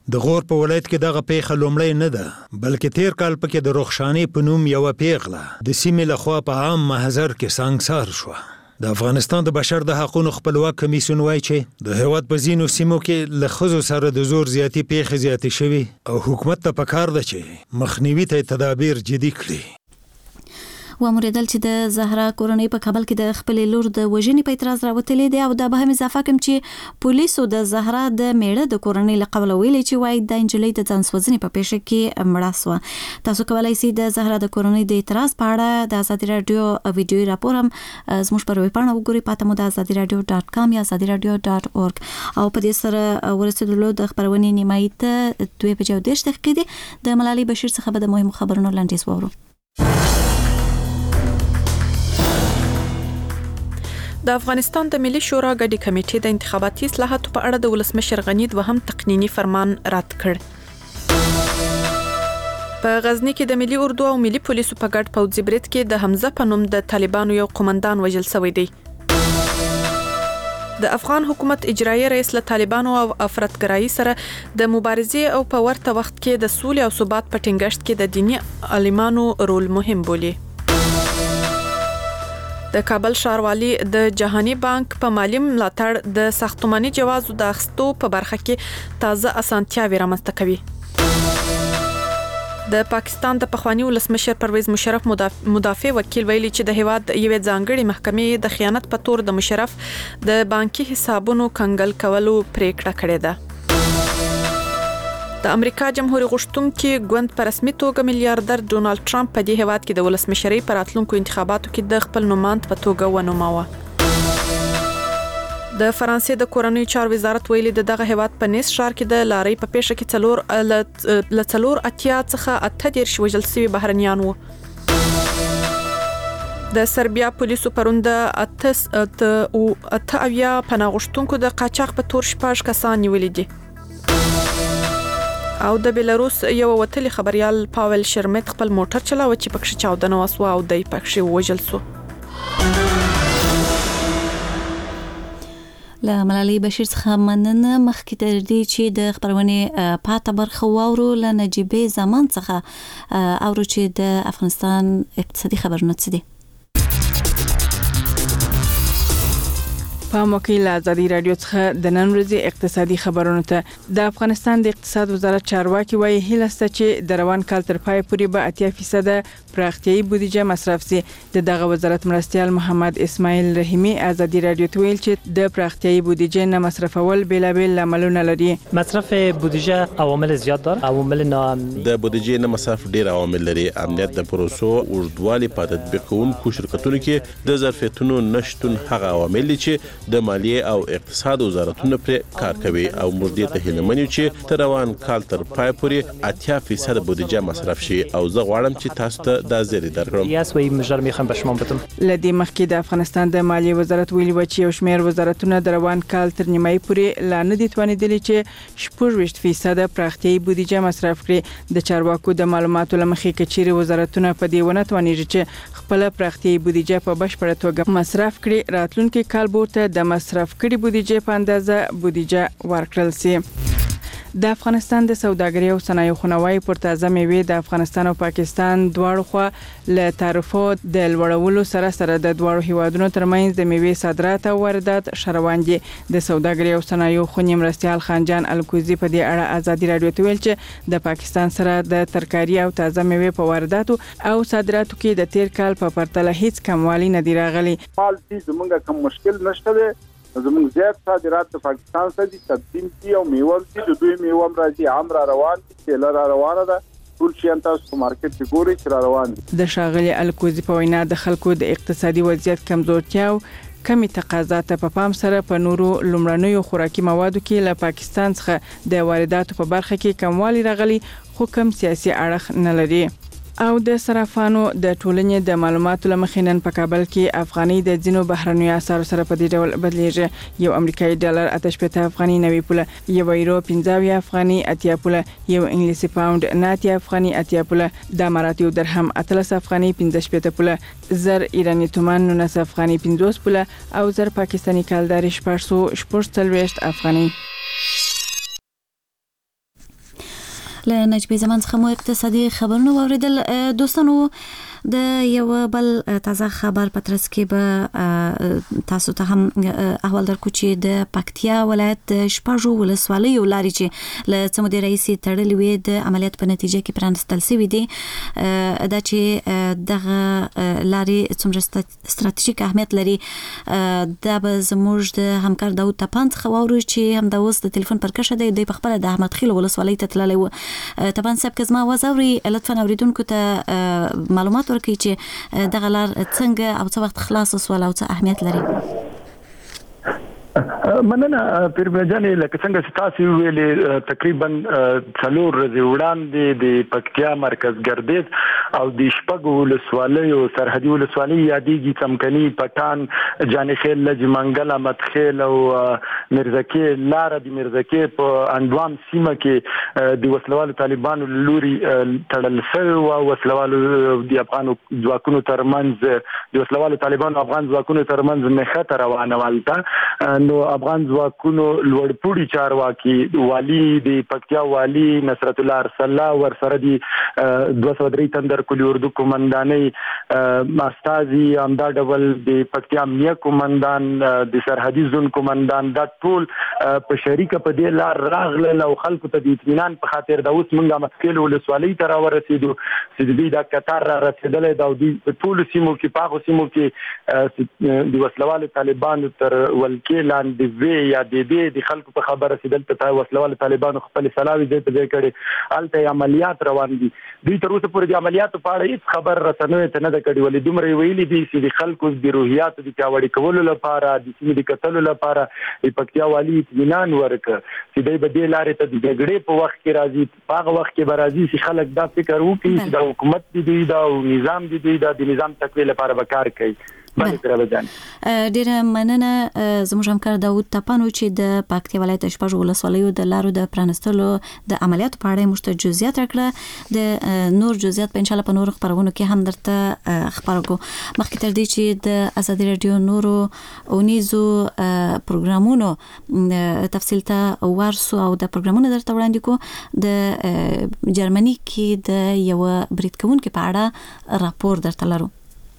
د غور په ولایت کې دغه پیښه لومړی نه ده، بلکې تیر کال پکې د رخشانې په نوم یوه پیغله د سیمې لخوا په عام محضر کې سنګسار شوه. د افغانستان د بشر د حقوقو خپلواک کمیسیون وایي چې د هېواد په ځینو سیمو کې له ښځو سره د زور زیاتي پیښې زیاتې شوي او حکومت ته پکار ده چې مخنیوي ته تدابیر جدي کړي. وموریدل چې د زهرا کورنۍ په کابل کې د خپل لور د وژنې په اعتراض راوتلې دي او دا به هم اضافه کوم چې پولیسو د زهرا د میړه د کورنۍ له قبل ویلي چې وایي د انجلۍ د ځانسوځنې په پیښه کې مړه شوه. تاسو کولای شئ د زهرا د کورنۍ د اعتراض په اړه د ازادي رادیو ویډیوي راپور هم زموږ پر ویب پاڼه وګورئ. پاته مو د azadiradio.com یا azadiradio.org او په دې سره ورسېدلو د خبرونې نیمایي ته 2:30 دقیقې د ملالۍ بشیر څخه به د مهمو خبرونو لنډیز واورو. د افغانستان د ملي شورا ګډي کمیټې د انتخاباتي اصلاحاتو په اړه د ولسمشر غني دوهم تقنینی فرمان رد کړ. په غزنی کې د ملي اردو او ملي پولیسو په ګډ پوځي برید کې د حمزه په نوم د طالبانو یو قومندان وژل شوی دی. د افغان حکومت اجرایي رئیس له طالبانو او افراطګرایي سره د مبارزې او په ورته وخت کې د سولې او ثبات په ټینګښت کې د دیني عالمانو رول مهم بولي. د کابل ښاروالي د جهاني بانک په مالی ملاتړ د ساختماني جوازو د اخیستو په برخه کې تازه اسانتیاوې رامنځته کوي. د پاکستان د پخوانی ولسمشر پرویز مشرف مدافع وکیل ویلي چې د هیواد یوې ځانګړي محکمې د خیانت په تور د مشرف د بانکي حسابونو کنګل کولو پریکړه کړې ده. د امریکا جمهوریت غوښتونکي ګوند په رسمي توګه میلیارډر ډونالد ټرمپ په دې هیواد کې د ولسمشرۍ پر راتلونکو انتخاباتو کې د خپل نوماند په توګه ونوماوه. د فرانسې د کورنیو چارو وزارت ویلي دغه هیواد په نیس ښار کې د لارۍ په پیښه کې 4 څخه 8 وژل شوي بهرنیان وو. د سربیا پولیسو پرون د 8 پناه غوښتونکو د قاچاق په تور 6 کسان نیولي دي. او د بیلاروس یو وتلی خبريال پاول شرمت خپل موټر چلاوه چې پکښې چاودنه وسوه او دای پکښې وژل شو. له ملالۍ بشیر څخه مننه. مخکې تر دې چې د خبرونې پاته برخه واورو له نجیبې زمان څخه اورو چې د افغانستان اقتصادي خبرونه څه دي. په موکل ازادي رادیو څخه د نن ورځې اقتصادي خبرونه ته د افغانستان د اقتصاد وزارت چارواکي وایي هیله شته چې د روان کال تر پای پورې به 80% پراختیايي بودیجه مصرف شي. دغه وزارت مرستيال محمد اسماعیل رحیمی ازادي رادیو ته ویل چې د پراختیايي بودیجه نه مصرفول بیلابل عملونه لري. مصرف بودیجه عوامل زیات دار. عوامل نه د بودیجه نه مصرف ډیر عوامل لري. امنیت د پروسو اوږدوالي په تطبیق کوونکو شرکتونو کې د ظرفیتونو نشټون هغه عوامل دي چې د مالیه او اقتصاد وزارتونو پر کار کوي او موږ دې ته هیله منو چې تر روان کال تر پای پورې 80% بودیجه مصرف شي او زه غواړم چې تاسو ته دا زری درکړم. یاسوي مجر میخوام به شما بدم. لدی مخکې د افغانستان د مالیه وزارت ویلي و چې یو شمېر وزارتونه د روان کال تر نیمایي پورې لا نه دي توانیدلي چې 60% پراختیايي بودیجه مصرف کړي. د چارواکو د معلوماتو لمخې کچېری وزارتونه په دې ونه توانیږي چې خپل پراختیايي بودیجه په بشپړه توګه مصرف کړي. راتلونکي کال بورته د مصرف کړي بودیجه په اندازه بودیجه ورکړل شي. د افغانستان د سوداګرۍ او صنایعو خونوای پر تازه میوې د افغانستان او پاکستان دواړو خوا له تعرفو د لوړولو سره د دواړو هیوادونو ترمنځ د میوې صادرات او واردات شروان دي. د سوداګرۍ او صنایعو خونې مرستيال خانجان الکوزي په دې اړه ازادي رادیو ته ویل چې د پاکستان سره د ترکاري او تازه میوې په وارداتو او صادراتو کې د تیر کال په پرتله هیڅ کموالی نه دی راغلی. مال دې زمونږ کوم مشکل نشته دی. زموږ زیات صادرات د پاکستان څخه دي. تقدیم دي او میوه دي. د دوی میوه راځي عام را روان دي. تیل را روانه ده. ټول شیان تاسو په مارکیټ کې ګورئ چې را روان دي. د شاغلي الکوزي په وینا د خلکو د اقتصادي وضعیت کمزورتیا او کمی تقاضا ته په پام سره په نورو لومړنیو خوراکي موادو کې له پاکستان څخه د وارداتو په برخه کې کموالی راغلی خو کم سیاسي اړخ نه لري. او د صرافانو د ټولنې د معلوماتو لمخې نن په کابل کې افغاني د ځینو بهرنیو اسعارو سره په دې ډول بدلیږي. یو امریکایي ډالر 8 افغاني 90 پوله، یو یورو 15 افغاني 80 پوله، یو انګلیسي پاوند 9 افغاني 80 پوله، د اماراتي درهم 13 افغاني 15 پوله، زر ایرانی تومان 19 افغاني 50 پوله او زر پاکستاني کالداري 440 افغاني. له نجبې زمان څخه مو اقتصادي خبرونه واوریدل. دوستانو د یو بل تازه خبر په ترڅ کې به تاسو ته هم احوال درکو چې د پکتیا ولایت د شپږو ولسوالیو لارې چې له څه مودې راهیسې تړلې وې د عملیات په نتیجه کې پرانستل شوي دي. دا چې دغه لارې څومره ستراتیژیک اهمیت لري دا به زموږ د همکار داود تپان څخه واورو چې هم دا اوس د تلیفون پر کشه دی. دوی په خپله د احمد خیل ولسوالۍ ته تللی و. تپان صاحب که زما اواز اوري لطفا اوریدونکو ته معلومات ورکړي چې دغه لار څنګه او څه وخت خلاص شول او څه اهمیت لري. مننه پیرمجانې لکه څنګه چې تاسو ویلې تقریبا 4 ورځې وړاندې د پکتیا مرکز ګردیز او د شپږو ولسوالیو سرحدي ولسوالۍ یادېږي څمکني، پټان، جانخیل، لجمنګل، احمدخیل او میرزکې لاره د میرزکې په اندوام سیمه کې د وسلوالو طالبانو لوري تړل شوی او وسلوالو د افغانو ځواکونو ترمنځ د وسلوالو طالبانو افغان ځواکونو ترمنځ نښته روانه والته. نو افغان ځواکونو لوړپوړي چارواکي والی د پکتیا والی نصرت الله ارسلا ورسره د 203 تندر کلی اردو قومندانۍ استازي امدا ډول د پکتیا امنیه قومندان د سرحدي زون قومندان دا ټول په شریکه په دې لار راغله او خلکو ته د اطمینان په خاطر دا اوس موږ مخکې ولسوالۍ ته راورسېدو چې د دې د قطار را رسېدلې دا د ټول سیمو کې پاغو سیمو کې د وسلوالو طالبانو تر ولکې لاندې وی یا د خلکو په خبره رسیدل ته وسلوالو طالبانو خپل سلاوي ځای په ځای کړي الته عملیات روان دي. دوی تر اوسه پورې د عملیاتو په اړه هیڅ خبر رسنوي ته نه ده کړې ولې دومره ویلي دي چې د خلکو د روحیاتو د پیاوړي کولو لپاره د سیمې د کتلو لپاره د پکتیا والی اطمینان ورکړ چې دوی به دې لارې ته د جګړې په وخت کې راځي، په هغه وخت کې به راځي چې خلک دا فکر وکړي چې د حکومت دی دوی دا او نظام دی دوی دا د نظام تقویه لپاره به کار کوي. ډیره مننه زموږ همکار داود تپانو چې د پکتیا ولایت شپږ ولسوالیو د لارو د پرانستلو د عملیاتو په اړه موږ ته جزئیات راکړه. د نور جزئیات په ان شاء الله په نورو خبرونو کې هم درته خبرو. مخکې تر دې چې د ازادي رادیو نورو اونیزو پروګرامونو تفصیل ته ورسو او د پروګرامونو درته وړاندې کو د جرمني کې د یو برید کوونکي په اړه راپور درته لرو.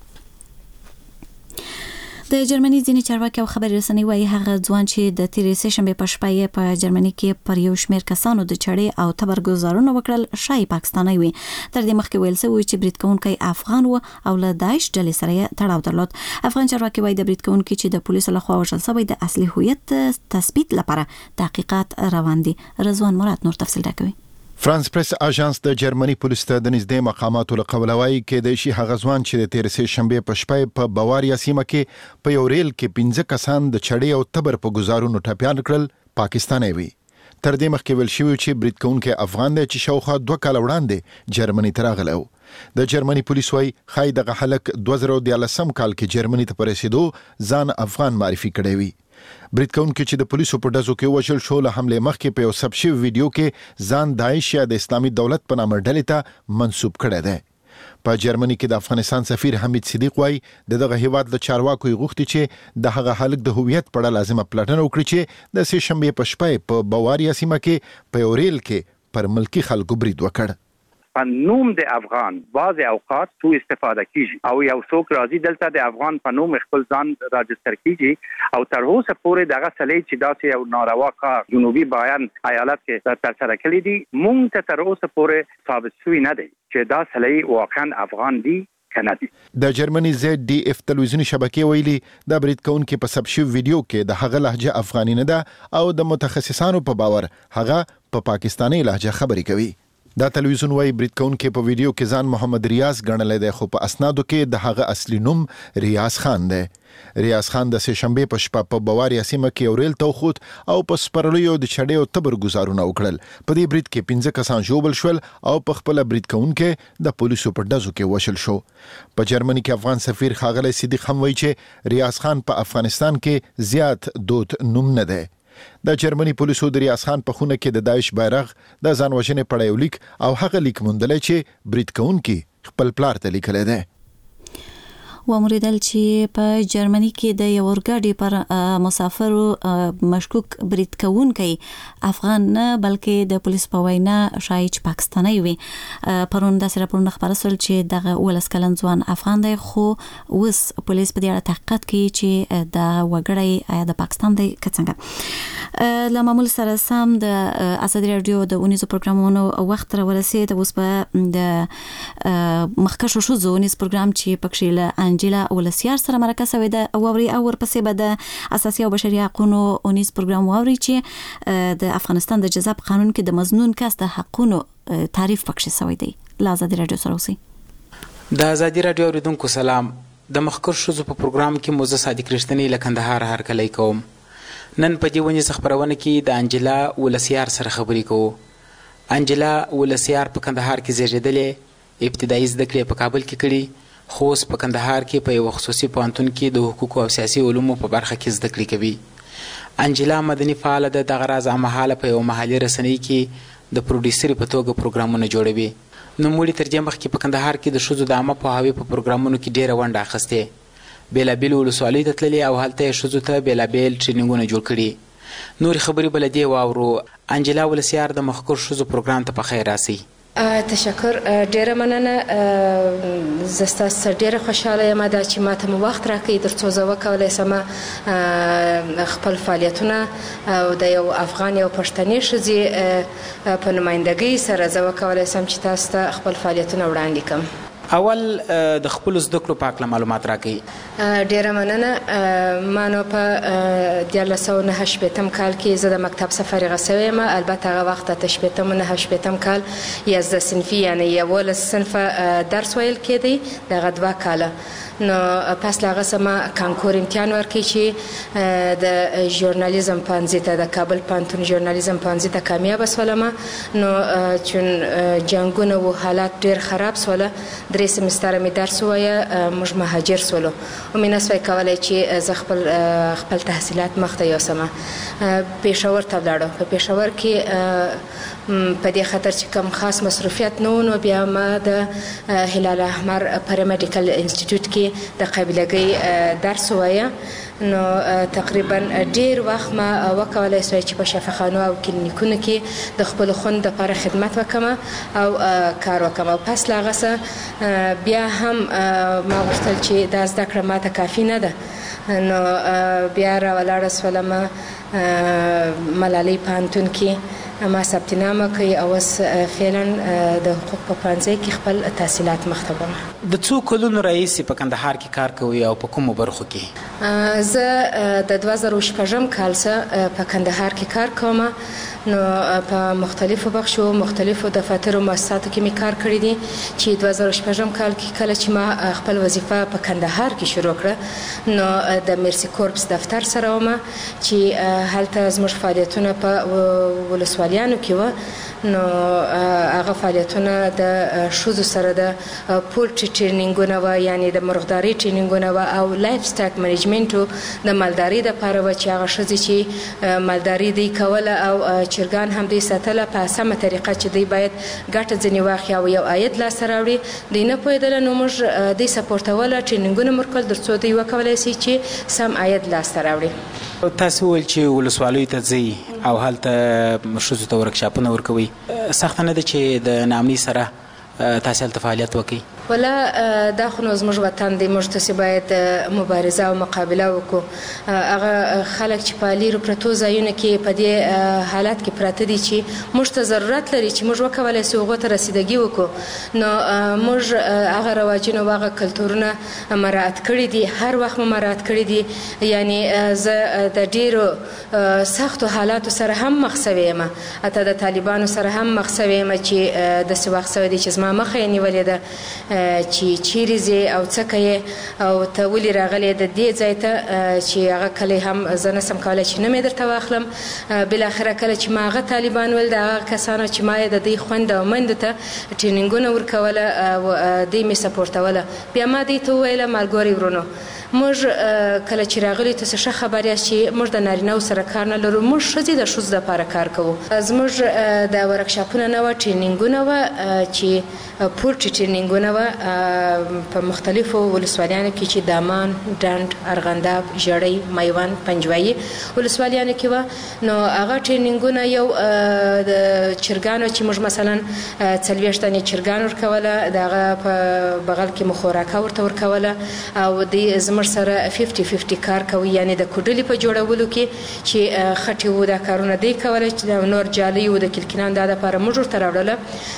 د جرمني ځینې چارواکي او خبري رسنۍ وايي هغه ځوان چې د تیرې سه شنبه په شپه یې په جرمني کې پر یو شمېر کسانو د چړې او تبر گزارونه وکړل شای پاکستاني وي. تر دې مخکې ویل شوی چې برید کوونکی افغان و او له داعش ډلې سره یې تړاو درلود. افغان چارواکي وايي د برید کوونکي چې د پولیسو لخوا وژل شوی د اصلي هویت تثبیت لپاره تحقیقات روان دي. رضوان مراد نور تفصیل راکوي. فرانس پریس اژانس د جرمني پولیس ته د نږدې مقاماتو له قبل وایي کې د شي هغه ځوان چې د 13 شنبه په شپه په باواریا سیمه کې په یو ریل کې 15 کسان د چړې او تبر په گزارونو ټپيان کړل پاکستاني وي. تر دې مخکې ویل شوی چې برید کوونکی افغان دی چې شاوخوا 2 کال وړاندې جرمني ته راغلی و. د جرمني پولیس وايي خای دغه هلک 2013 کال کې جرمني ته پرېسېدو ځان افغان معرفي کړی وي. برید کوونکی چې د پولیسو په ډزو کې وژل شو له حمله مخکې په یو سب شوی ویډیو کې ځان داعش یا د اسلامي دولت په نامه ډلې ته منسوب کړی دی. په جرمني کې د افغانستان سفیر حمید صدیق وايي دغه هیواد له چارواکو غوښتي چې د هغه هلک د هویت په اړه لازمه پلټنه وکړي چې د سه شنبه په شپه په باواریا سیمه کې په یو ریل کې پر ملکی خلکو برید وکړ. په نوم د افغان بعض اوقات تو استفاده کیږي او یو څوک راځي دلته د افغان په نوم خپل ځان راجستر کیږي او تر اوسه پورې دغه سلی چې داسې یو ناروا کار جنوبي بایان ایالت کې ترسره کړی دي مونږ ته تر اوسه پورې ثابت شوی نه دی چې دا سلی واقعا افغان دی. د جرمني ZDF تلویزیونی شبکې ویلي د برید کوونکي په سب شوی ویډیو کې د هغه لهجه افغاني نه ده او د متخصصانو په باور هغه په پاکستاني لهجه خبرې کوي. دا تلویزیون وايي برید کوونکی په ویډیو کې ځان محمد ریاض ګڼلی دی خو په اسنادو کې د هغه اصلي نوم ریاض خان دی. ریاض خان د سه شنبه په شپه په باواریا سیمه کې اورل توخوت او په سپرلیو د چړې او تبر گزارونه وکړل. په دې برید کې 15 کسان ژوبل شول او په خپل برید کوونکی د پولیسو په ډزو کې وشل شو. په جرمني کې افغان سفیر ښاغلی صدیق هم وایي چې ریاض خان په افغانستان کې زیات دود نوم نه دی. د جرمني پولیسو د ریاض خان په خونه کې د داعش بیرغ د ځان وژنې په یو لیک او هغه لیک موندلی چې برید کوونکی خپل پلار ته لیکلی دی. وموریدل چې په جرمني کې د یو اورګاډي پر مسافرو مشکوک برید کوونکی افغان نه بلکې د پولیس په وینا شایع پاکستاني وي. پرون د سره خبر سول چې دغه ولس کلن ځوان افغان دی خو اوس پولیس په دې اړه تحقیقات کوي چې د وګړی د پاکستان دی څنګه. له معمول سره سم د ازادي رادیو د اونیزو پروګرامونو وخت را ورسید. اوس په د مخکښو شوزو اونیز پروګرام چې پکې له انجیلا ولسیار سره مرکه شوې ده او ورپسې به د اساسي او بشري حقوقو اونیز پروګرام واوري چې د افغانستان د جزا په قانون کې د مظنون کس د حقوقو تعریف پکې شوی دی. له ازادي رادیو سره اوسئ. د ازادي رادیو اوریدونکو سلام. د مخکښو شوزو په پروګرام کې موزه صادق رښتینی له کندهار هرکلی کوم. نن په دې ونیز خبرونه کې د انجیلا ولسیار سره خبرې کوو. انجیلا ولسیار په کندهار کې زیږېدلې، ابتدایي زده کړې په کابل کې کړي، خو اوس په کندهار کې په یو خصوصي پوهنتون کې د حقوقو او سیاسي علومو په برخه کې زده کړې کوي. انجیلا مدني فعاله ده. دغه راز هممهاله په یو محلي رسنۍ کې د پروډیوسري په توګه پروګرامونه جوړوي. نوموړي تر دې مخکې په کندهار کې د ښځو د عامه پوهاوي په پروګرامونو کې ډېره ونډه اخیستې. بېلابېلو ولسوالیو ته تللې او هلته یې ښځو ته بېلابېل ټرینینګونه جوړ کړي. نورې خبرې به له دې واورو. انجیلا ولسیار د مخکښو ښځو پروګرام ته په خیر راسئ. تشکر، ډیره مننه. زه ستاسو سره ډیره خوشحاله یم دا چې ماته مو وخت راکړئ تر څو زه وکولی شم خپل فعالیتونه او د یو افغان یو پښتنې ښځې په نمایندګۍ سره زه وکولی شم چې تاسو ته خپل فعالیتونه وړاندې کړم. اول د خپلو زده کړو په هکله معلومات راکړئ. ډیره مننه. ما نو په 1989 کال کې زه د مکتب څخه فارغه شوې یم. البته هغه وخت ته 89 کال 11 صنفي یعنې 11 صنفه درس ویل کېدی، دغه 2 کاله. نو پس له هغه څخه ما کانکور امتحان ورکړی چې د ژورنالیزم پوهنځي ته د کابل پوهنتون ژورنالیزم پوهنځي ته کامیابه شولم. نو چون جنګونه و حالات ډېر خراب شوله، 3 سمستره مې درس ووایه، موږ مهاجر شولو او مې نسوای کولی چې زه خپل تحصیلات مخته یوسم. پېښور ته ولاړم. په پېښور کې په دې خاطر چې کوم خاص مصروفیت نه و، نو بیا ما د هلال احمر پارامیډیکل انسټیټیوټ کې د قابلګۍ درس ووایه. نو تقریبا ډیر وخت ما وکولی شوی چې په شفاخانو او کلینیکونو کې د خپلو خوندو لپاره خدمت وکړم او کار وکړم. او پس له هغه څه بیا هم ما غوښتل چې دا زده کړه ماته کافي نه ده، نو بیا راولاړه شولم ملالۍ پوهنتون کې ما ثبت نامه کوي او اوس فعلا د حقوق په پوهنځي کې خپل تحصیلات مخته وړم. د څو کلونو راهیسې په کندهار کې کار کوي او په کومو برخو کې؟ زه د 2016 کال څخه په کندهار کې کار کوم. نو په مختلفو بخشو مختلفو دفاترو مؤسساتو کې مې کار کړی دي چې 2016 کال کې کله چې ما خپل وظیفه په کندهار کې شروع کړه، نو د مرسی کورپس دفتر سره وم چې هلته زموږ فعالیتونه په ولسوالیانو کې وه. نو هغه فعالیتونه د ښځو سره د پولټري ټرینینګونه وه، یعنې د مرغدارۍ ټرینینګونه وه او لایف سټاک منیجمنټ د مالدارۍ دپاره وه چې هغه ښځې چې مالداري دوی کوله او چرګان هم دوی ساتله په سمه طریقه چې دوی باید ګټه ځینې واخلي او یو عاید لاسته راوړي، دوی نه پوهېدله. نو موږ دوی سپورټوله، ټرینینګونه مو ورکول تر څو دوی وکولی شي چې سم عاید لاسته راوړي. تاسو وویل چې ولسوالیو ته ځئ او هلته ښځو ته ورکشاپونه ورکوئ. سخته نه ده چې د ناامنۍ سره تاسو هلته فعالیت وکړئ؟ ولا دا خو نو زموږ وطن دی، موږ تاسې باید مبارزه او مقابله وکړو. هغه خلک چې په لیرو پرتو ځایونو کې په دې حالت کې پراته دي چې موږ ته ضرورت لري چې موږ وکولی شو هغو ته رسیدګي وکړو. نو موږ هغه رواجونه او هغه کلتورونه مراعات کړي دي، هر وخت مو مراعات کړي دي. یعنې زه د ډېرو سختو حالاتو سره هم مخ شوې یم، حتی د طالبانو سره هم مخ شوې یم چې داسې وخت شوی دی چې زما مخه یې نیولې ده چې چیرې ځې او څه کوې او ته ولې راغلی د دې ځای ته چې هغه کلی هم زه نسم کولی چې نوم یې درته واخلم. بالاخره کله چې ما هغه طالبان ول د هغه کسانو چې ما یې د دوی خویندو او میندو ته ټرینینګونه ورکوله او دوی مې سپورټوله، بیا ما دوی ته وویله ملګري ورونو موږ کله چې راغلي تاسو ښه خبر یاست چې موږ د نارینه‌و سره کار نه لرو، موږ ښځې د ښځو دپاره کار کوو. زموږ د ورکشاپونه نه وه، ټرینینګونه وه چې پورټي ټرینینګونه وه په مختلفو ولسوالیانو کې چې دامان، ډنډ، ارغنداب، ژړۍ، میوند، پنجوایي ولسوالیانو کې وه. نو هغه ټرینینګونه یو د چرګانو چې موږ مثلا 40 تنې چرګان ورکوله، د هغه په بغل کې مو خوراکه ورته ورکوله او دوی زموږ سره 50-50 کار کوي، یعنې د کوډلې په جوړولو کې چې خټې وو دا کارونه دوی کوله، چې نور جالۍ وو د کلکینان دا دپاره موږ ورته راوړله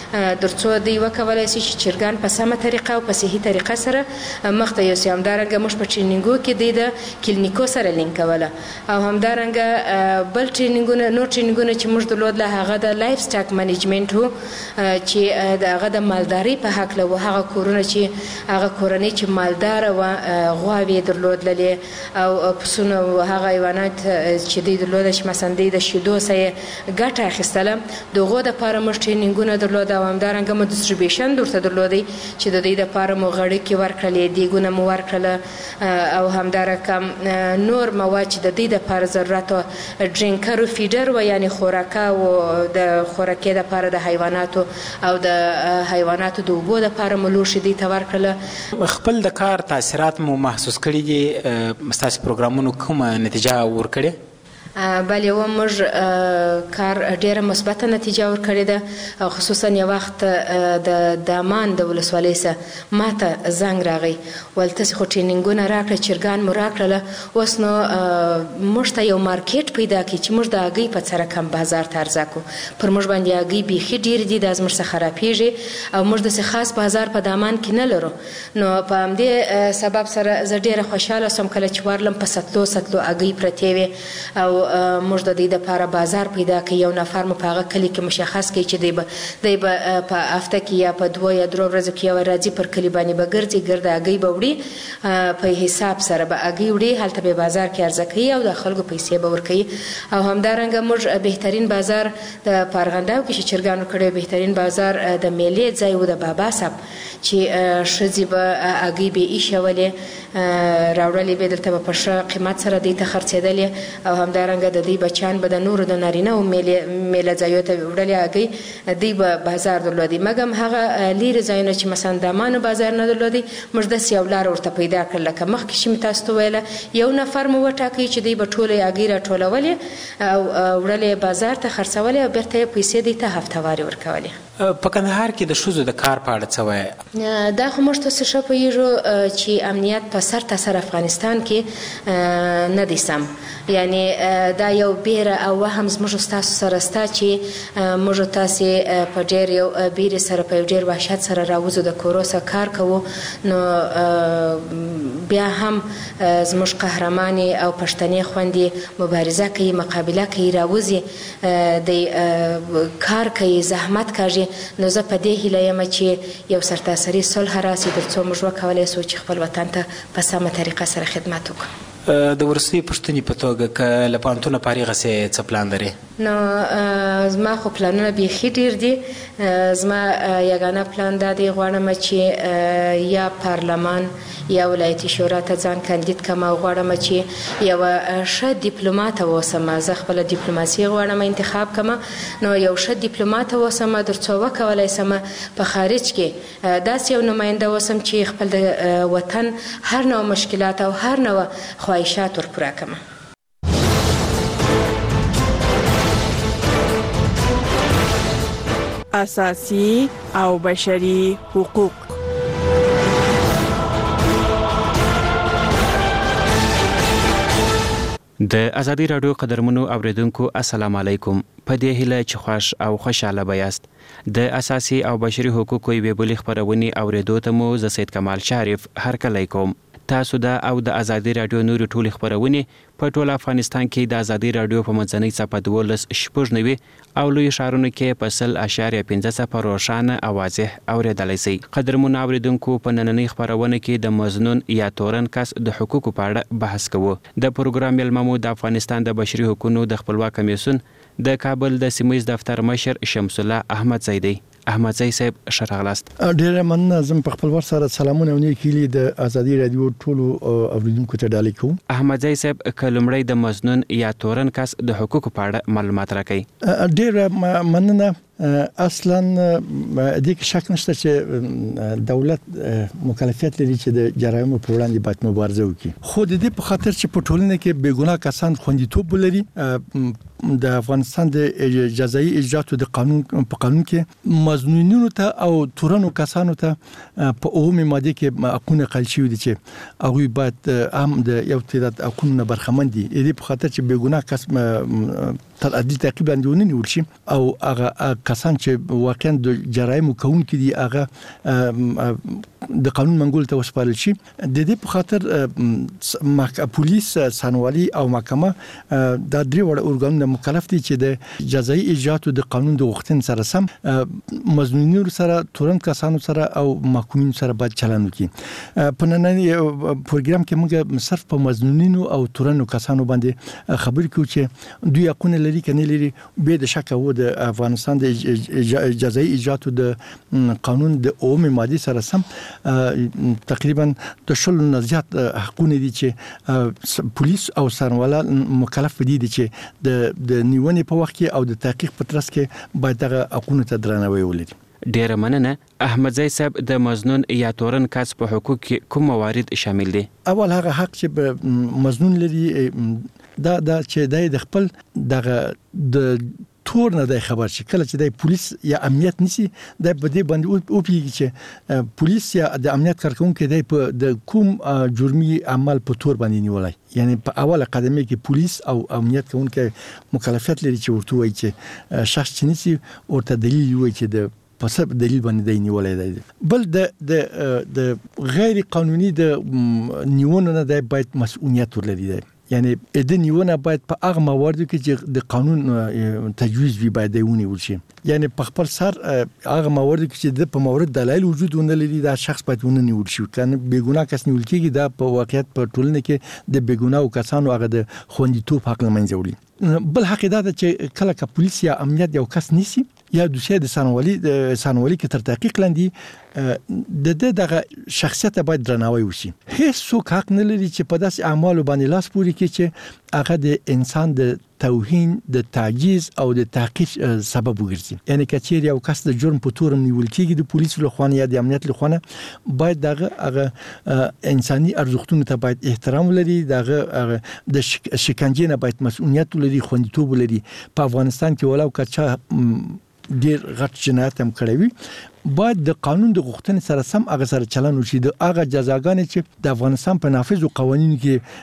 تر څو دوی وکولی شي چې چرګان په سمه طریقه او په صحي طریقه سره مخته یوسي. همدارنګه موږ په ټرینینګو کې دوی د کلینیکو سره لینک کوله او همدارنګه بل ټرینینګونه نور ټرینینګونه چې موږ درلودله هغه د لایف سټاک منیجمنټ و چې هغه د مالدارۍ په هکله و. هغه کورونه چې هغه کورنۍ چې مالداره وه، غواوې درلودلې او پسونه و، هغه حیوانات چې دوی درلوده چې مثلا دوی د شیدو څخه یې ګټه اخیستله، د هغو دپاره موږ ټرینینګونه درلوده او همدارنګه مو ډسټریبیوشن ورته درلودی چې د دوی دپاره مو غړکې ورکړلې، دیګونه مو ورکړله او همدارنګه نور مواد چې د دوی دپاره ضرورت و، ډرینکر و فیډر و، یعنې خوراکه و د خوراکۍ دپاره د حیواناتو او د حیواناتو د اوبو دپاره مو لوښي دوی ته ورکړله. خپل د کار تاثیرات مو محسوس کړي دي؟ ستاسو پروګرامونو کومه نتیجه ورکړې؟ بله و موږ کار ډیره مثبته نتیجه ورکړې ده او خصوصا یو وخت د دامان د ولسوالۍ څخه ماته زنګ راغی، ول تاسې خو ټرینینګونه راکړه، چرګان مو راکړله، اوس نو موږ ته یو مارکیټ پیدا کړي چې موږ د هګۍ په څېره کم بازار ته عرضه کړو. پر موږ باندې هګۍ بیخي ډېرې دي، دا زموږ څخه راپېژي او موږ داسې خاص بازار په دامان کې نه لرو. نو په همدې سبب سره زه ډېره خوشحاله سوم کله چې ورلم په سطلو هګۍ پرتې وې او موږ د دې دپاره بازار پیدا کړي. یو نفر مو په هغه کلي کې مشخص کړي چې دی به په هفته کې یا په 2 یا 3 ورځو کې یو راځي پر کلي باندې به ګرځي، ګرده هګۍ به وړي، په حساب سره به هګۍ وړي، هلته به بازار کې عرضه کوي او د خلکو پیسې به ورکوي. او همدارنګه موږ بهترین بازار د په ارغنداب کې چې چرګان ورکړی، بهترین بازار د میلې ځای و د بابا صاحب چې ښځې به هګۍ به ایښولې راوړلې به دلته به په ښه قیمت سره دوی ته خرڅېدلې او همدارنګه د دوی بچیان به د نورو د نارینه‌و میله ځایو ته وړلې هګۍ، دوی به بازار درلودی. مګم هغه لیرې ځایونه چې مثلا دامانو بازار نه درلودی، موږ داسې یو لاره ورته پیدا کړل لکه مخکې چې مې تاسو ته ویله، یو نفر مو وټاکئ چې دوی به ټولې هګۍ راټولولې او وړلې بازار ته خرڅولې او بېرته یې پیسې دوی ته هفتهوارې ورکولې. په کندهار کې د ښځو د کار په اړه څه وایي؟ دا خو موږ تاسو ښه پوهېږو چې امنیت په سر تسر افغانستان کې نه دی سم، یعنی دا یو بیره او وهم زموږ ستاسو سره سته چې موږ تاسې په ډېر یو بیرې سره په یو ډېر وحشت سره راوځو، د کورو څخه کار کوو. نو بیا هم زموږ قهرمانې او پښتنې خویندې مبارزه کوي، مقابله کوي، راوځي، د کار کوي، زحمت کاږي. نو زه په دې هیله یم چې یو سرتاسري صلح راسي تر څو موږ وکولی شو چې خپل وطن ته په سمه طریقه سره خدمت وکړو. د وروستۍ پوښتنې په توګه که له پوهنتونه فارغه سې څه پلان لرې؟ نو زما خو پلانونه بیخي ډېر دي. زما یګانه پلان دا دی غواړم چې یا پارلمان یا ولایتي شورا ته ځان کاندید کړم او غواړم چې یوه ښه ډیپلوماته واوسم. زه خپله ډیپلوماسي غواړم انتخاب کړم، نو یو ښه ډیپلوماته واوسم تر څو وکولی شم په خارج کې داسې یو نماینده واوسم چې خپل د وطن هر نوع مشکلات او هر نوع خواهشات ورپوره کړم. اساسي او بشري حقوق. د ازادي رادیو قدرمنو اوریدونکو السلام علیکم. په دې هیله چې خوښ او خوشاله بیاست. د اساسي او بشري حقوقو یوې بلې خپرونې اوریدو ته مو زه سید کمال شریف هرکلی کوم. تاسو دا او د ازادي رادیو نورې ټولې خپرونې په ټول افغانستان کې د ازادي رادیو په منځنۍ څپه 12.9 او لوی ښارونو کې په 100.5 روښانه او واضح اوریدلی شئ. قدرمنو اوریدونکو، په نننۍ خپرونه کې د مظنون یا تورن کس د حقوقو په اړه بحث کوو. د پروګرام میلمه مو د افغانستان د بشري حقوقو د خپلواک کمیسیون د کابل د سیمه ییز دفتر مشر شمس الله احمد زیدی. احمدزی صاحب شراغلاست. ډیر مننه. زم په خپل ور سره سلامونه او نیکی لید ازادي رادیو ټولو اوریدونکو ته ډالۍ کوم. احمدزی صاحب کلمړی د مزنون یا تورن کس د حقوقو په اړه معلومات راکړي. ډیر مننه. اصلا د کې شک نشته چې دولت مکلفیت لري چې د جرایمو پر وړاندې باید مبارزه وکړي، خو د دې په خاطر چې په ټولنه کې بیګناه کسان خوندیتوب ولري. د افغانستان د جزایي اجرااتو د قانون کې مظنونینو ته او تورنو کسانو ته په اومه ماده کې حقونه قایل شوي دي چې هغه باید هم د یو تعداد حقوقو برخمن دي. دې په خاطر چې بیګناه کس تر عدالت تعقیب لاندې ونی نیول شي او هغه کسان چې واقعا د جرایم کوونکي دي هغه د قانون منګول ته وسپارل شي. د دې په خاطر پولیس، سانوالي او محکمه د درې وړ اورګانونو مکلف دي چې د جزایي اجرااتو د قانون د غوښتنې سره سم مظنونینو سره، تورن کسانو سره او محکومینو سره باید چلند وکړي. په نننی پروګرام کې موږ صرف په مظنونینو او تورن کسانو باندې خبرې کوو چې دوی حقونه لري کنه لري. به د شک وو د افغانستان د جزایي اجرااتو د قانون د اومه ماده سره سم تقریبا د شل نه زیات حقونه دي چې پولیس او سانواله مکلف دي چې د نیونې په وخت کې او د تحقیق په ترڅ کې باید دغه حقونه ته درناوی ولري. ډیره مننه. احمدزی صاحب د مزنون یا تورن کس په حقوق کې کوم موارد شامل دي؟ اول هغه حق چې مزنون لري دا چې د خپل دغه د تور نه د خبر شي. کله چې د پولیس یا امنیت نسی د بده باندې او پیږي چې پولیس یا د امنیت کارکونکو د کوم جرمي عمل په تور باندې نیولای. یعنی په اوله قدمه کې پولیس او امنیت کوونکو مکلفیت لري چې ورته وایي چې شخص چې نسی ورته دلیل وایي چې د پس دلیل باندې دی نیولای دی. بل د غیر قانوني د نیونه نه د باید مسؤلیت ولري دی. یعنی د نیونه باید په هغه مواردو کې چې د قانون تجویز وي باید ونیول شي. یعنی په خپل سر هغه مواردو کې چې په مورد دلایل وجود ونه لري دا شخص باید ونیول شي. کنه بیګناه کس نیول کېږي دا په واقعیت په ټولنه کې د بیګناه کسانو هغه د خوندیتوب حق لمنځه وړي. بل حق دا چې کله که پولیس یا امنیت یو کس نیسي یا دوسیه د سانوالي کې تر تحقیق لاندې د دغه شخصیت باید درناوی وشي. هیڅ څوک حق نه لري چې په داسې اعمالو باندې لاس پوري کړي چې هغه د انسان د توهین، د تعجیز او د تحقیر سبب وګرځي. یعنی کچیر یو کس د جرم په تور نیول کېږي د پولیسو له خوا یا د امنیت له خوا باید دغه انساني ارزښتونو ته باید احترام ولري. دغه د شکنجې نه باید مسؤلیت ولري، خوندیتوب ولري. په افغانستان کې ولو کچا ډیر غټ جنایت هم کړی وي باید د قانون د غوښتنې سره سم هغه سره چلند وشي. د هغه جزاګانې چې د افغانستان په نافذو قوانینو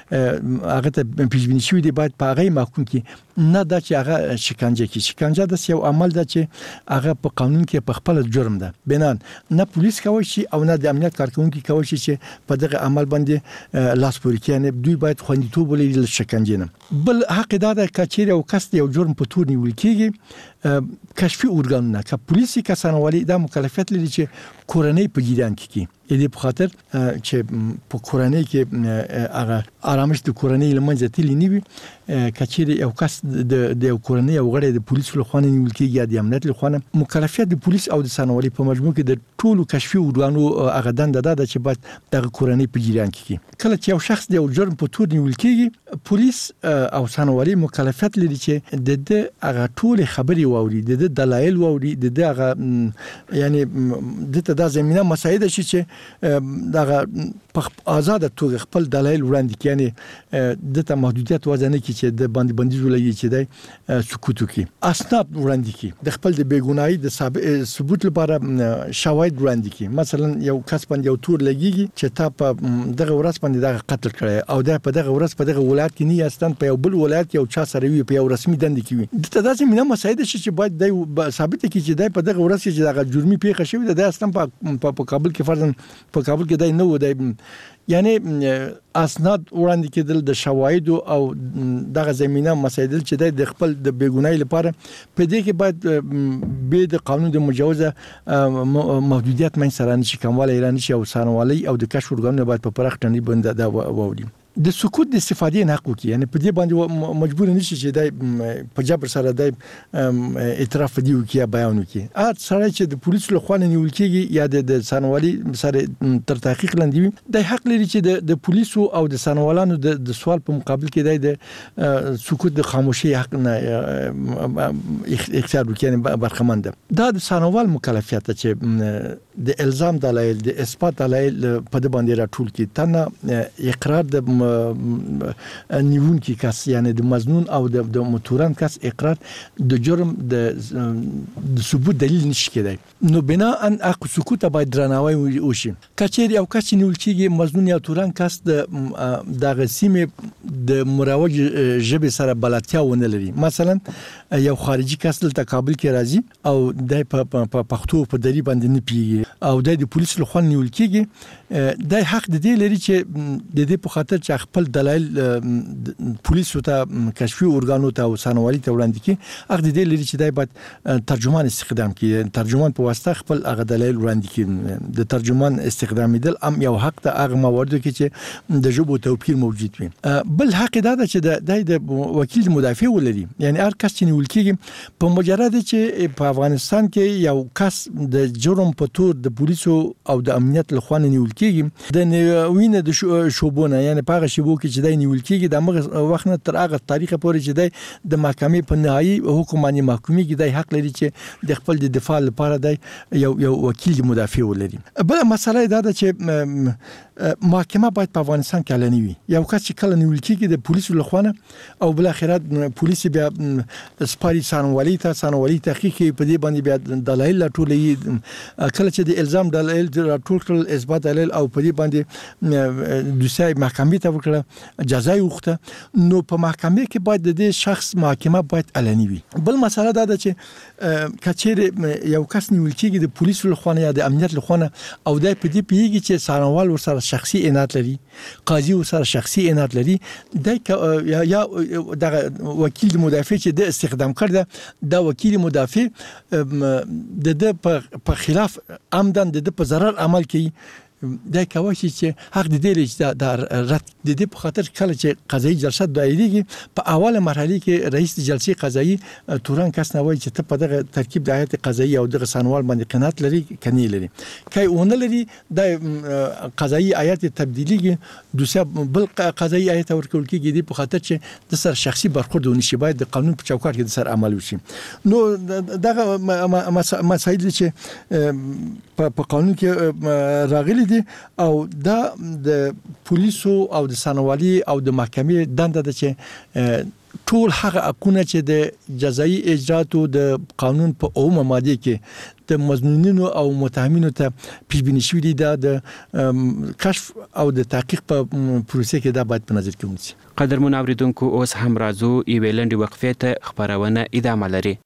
کې هغه ته پیشبینی شوی دی باید په هغه محکوم کې نه دا چې هغه شکنجه کې. شکنجه د یو عمل ده چې هغه په قانون کې په خپل جرم ده. بنان نه پولیس کوي شي او نه د امنیت کارکونکو کوي شي چې په دغه عمل باندې لاس پوري کوي. دوی باید خوندیتوب ولري له شکنجې نه. بل حق دا ده چې یو کس یو جرم په تور نیول کېږي کشفي اورګانونه که پولیسي کسانوالي دا مکلفیت لري چې کورنۍ په جریان کې کی. دې په خاطر چې په کورنۍ کې هغه آرامش د کورنۍ لمنځه تللی نیوي. کچېر یو کس د یو کورنۍ او غړي د پولیسو له خوا نیول کېږي یا د امنیت له خوا مکلفیت د پولیس او د سانوالي په مجموع کې د ټولو کشفي اورګانو هغه دنده ده چې باید د کورنۍ په جریان کې کی. کله چې یو شخص د یو جرم په تور نیول کېږي پولیس او سانوالي مکلفیت لري چې د هغه ټول خبري واوري، د دلایل واوري، د هغه یعنی د ته د زمينه مساعده شي چې دغه په آزاد توګه خپل دلایل وړاندې کړي. یعنی د ته محدودیت وزنه کې چې د باندې بندیز ولګي چې د سکوت وکړي، اسناد وړاندې کړي، د خپل د بیګناهي د ثبوت لپاره شواهد وړاندې کړي. مثلا یو کس باندې یو تور لګيږي چې تا په دغه ورځ باندې دغه قتل کړی او دا په دغه ورځ په دغه ولایت کې نه یاستان په یو بل ولایت کې او چا سره وي په یو رسمي دند کې وي. د ته داسې مینه مساعده شي چې باید د ثابت کړي چې د په دغه ورځ کې دغه جرمي پیښه شوې ده اصلا په کابل کې فرضاً په کابل کې دای نه و دی. یعنی اسناد وړاندې کېدل د شواهد او دغه زمينه مسایل چې د خپل د بیګناهي لپاره په دې کې باید به د قانون د مجوزه محدودیت من سره نشي کومواله ایران شي او سانوالي او د کشف ورګانو باید په پرخ ټنی بند دا ووري. د سکوت د استفادې نه حق وکړي، یعنی په دې باندې مجبور نشي چې د په جبر سره د اعتراف دی وکړي بیان وکړي. هر سره چې د پولیسو لخوا نیول کېږي یا د سانوالي سره تر تحقیق لاندې وي، د حق لري چې د پولیسو او د سانوالانو د سوال په مقابل کې د سکوت د خاموشي حق نه اختیار وکړي، یعنی برخمن ده. دا د سانوال مکلفیت چې د الزام دلایل د اثبات دلایل په د باندې راټول کی تنه اقرار د نیون کی کس، یعنی د مظنون او د متورن کس اقرار د جرم د ثبوت دلیل نشي کېدای. نو بنا ان حق سکوت باید درناوی وشي. کچېر یو کس نیول کیږي مظنون یا تورن کس د غسیمه د مروج ژبه سره بلدتیا ونه لري، مثلا یو خارجي کس دلته کابل کې راځي او د پښتو په دری باندې نه پیږي او د پولیس لخوا نیول کېږي، د حق د دې لري چې د دې په خاطر چې خپل دلایل پولیسو ته کشفي ارګانو ته او سانوالي ته وړاندې کړي، هغه د دې لري چې دای باید ترجمان استخدام کړي، ترجمان په واسطه خپل هغه دلایل وړاندې کړي. د ترجمان استخدامیدل هم یو حق ته هغه مواردو کې چې د ژبو توپیر موجود وي. بل حق دا ده چې د وکیل مدافع ولري، یعنی هر کس چې نیول کېږي په مجرد چې په افغانستان کې یو کس د جرم په تور د پولیسو او د امنیت لخوا نیول کېږي، د وینې د شوبونه، یعنی په هغه شیبو کې چې د نیول کېږي د هغه وخت نه تر هغه تاریخ پورې چې د محکمې په نهایي حکم باندې محکومي کې د حق لري چې د خپل د دفاع لپاره د یو وکیل مدافع ولري. بل مسله دا ده چې محکمه باید په افغانستان کې اعلاني وي. یو کس چې کله نیول کېږي د پولیسو لخوا او بل اخرت پولیس بیا سپاري سانوالي تحقیق په دې باندې بیا دلایل راټولوي، کله چې د الزام دلایل راټول کړل، اثبات دلایل او په دې باندې دوسیه محکمې ته وکړه، جزا یې وغوښته، نو په محکمې کې باید د دې شخص محاکمه باید اعلاني وي. بل مسله دا ده چې کچېر یو کس نیول کېږي د پولیسو لخوا یا د امنیت لخوا او دای په دې پیږي چې سانوال ورسره شخصي عنایت لري، قاضي ورسره شخصي عنایت لري، یا د وکیل مدافع چې د استخدام کړ دا وکیل مدافع د په خلاف عمدن د په ضرر عمل کوي، دا کوي چې حق د دې چې د رد د دې په خاطر کله چې قضایي جلسه دایریږي په اوله مرحله کې رئیس جلسې قضایي تورن کس نه وایي چې ته په دغه ترکیب د هیئت قضایي او دغه سانوال باندې قناعت لري کني لري، کای اون لري د قضایي هیئت تبدیلیږي دوسه بل قضایي هیئت ورکول کېږي د په خاطر چې د سر شخصي برخورد ونشي، باید د قانون په چوکاټ کې د سر عمل وشي. نو دغه مسایل چې په قانون کې راغلي دي او دا د پولیسو او د سانوالي او د محکمې دنده ده چې ټول هغه حقونه چې د جزایي اجراتو د قانون په اومه ماده کې د مظنونینو او متهمینو ته پیشبینی شوی دي، د کشف او د تحقیق په پروسه کې دا باید په نظر کې ونیسي. قدرمن اوریدونکو، اوس هم راځو یوې لنډې وقفې ته، خبرونه ادامه لري.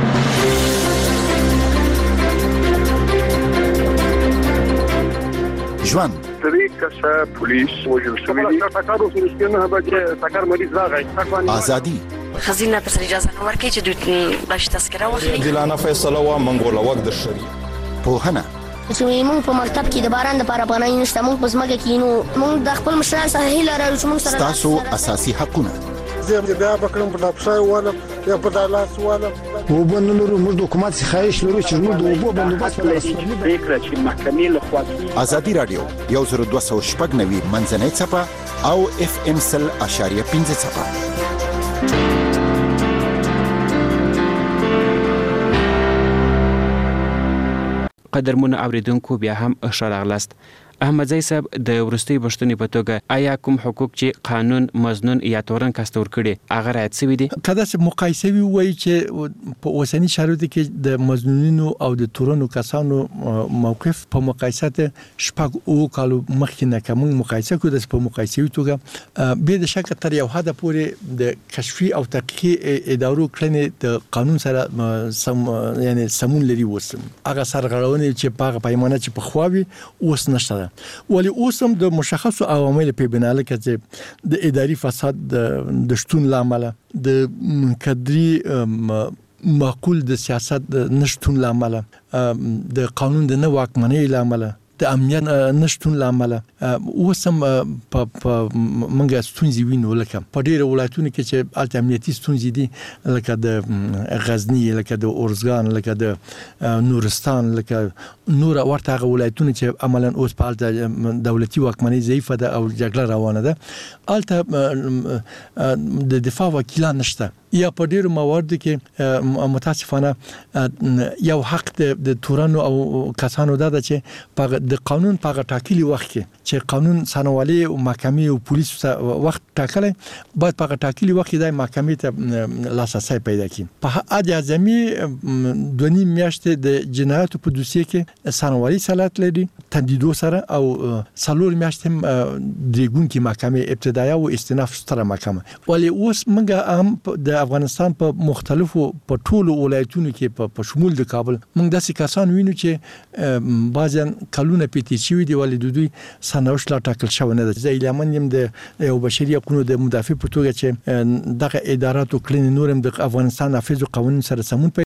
ژوند طریقه پولیس وجل شوی دي تکارو سرشتنه به تکار مریض راغی ازادي خزینه تر اجازه نور کې چې دوی باش تذکره واخلي دلانه فیصله وا منګوله وخت د شری پوهنه چې موږ په مکتب کې د باران د لپاره پناه نشته، موږ په ځمکه کې نو موږ د خپل مشران سره هیله لرو چې موږ سره تاسو اساسي حقونه زه بیا بکرم په ډاپسای والم یا په دالاس والم وبنلو موږ د حکومت څخه خواهش لرو چې موږ د اوبو بندوبست په فکر چې محکمې له خوا ازادي رادیو 1290 منځنۍ صفه او اف ام سل اشاریه 15 صفه. قدرمن اوریدونکو، بیا هم ښه راغلاست. احمدزی صاحب د ورستۍ پښتنې په توګه آیا کوم حقوق چې قانون مظنون یا تورن کاستور کړي هغه رعایت شوي دي؟ کله چې مقایسه وي چې په اوسنی شرایطو کې د مظنونینو او د تورنو کسانو موقف په مقایسه شپږ او کالو مخکې نه کوم مقایسه کوي، د په مقایسوي توګه به د شک تر یو حد پورې د کشفي او تحقیقي ادارو کړنې د قانون سره یعنی سمون لري، وسم هغه سرغړونې چې په پیمانه چې په خواوي اوس نشته، ولی اوس هم د مشخصو عوامل په بنا لکه چې د اداري فساد د شتون لامل، د کدري معقول د سیاست نشټون لامل، د قانون د نه واکمنۍ لامل، د امنیت نشټون لامل اوسم په منګه ستونزې وینو لکه په ډیره ولایتونو کې چې الته امنیتي ستونزې دي لکه د غزنی لکه د اورزګان لکه د نورستان لکه نور ورته ولایتونه چې عملاً اوس په الته دولتي واکمنۍ ضعیفه ده او جګړه روانه ده الته د دفاع وکیلان نشته یا په ډیرو مواردو کې متاسفانه یو حق د تورانو او کسانو ده چې په د قانون په ټاکلي وخت کې چې قانون سنوالي او محکمې او پولیس وخت ټاکلی باید په ټاکلي وخت کې د محکمې ته لاسرسی پیدا کړي په حد اعظمي 2 میاشتې د جنایاتو په دوسیه کې سنوالي صلاحیت لري تندیدو سره او 4 میاشتې درېګونکې محکمې ابتدایي او استئناف ستره محکمه ولی اوس موږ هم د افغانستان په مختلفو په ټولو ولایتونو کې په شمول د کابل موږ داسې کسان وینو چې بعضن کلونه پیټی شوی دی ولې دوی سنوش لا ټاکل شو نه ده ایلامن يم د یو بشري حقوقو د مدافع په توګه چې دغه ادارات او کلین نورم د افغانستان نافذ قوانین سره سمون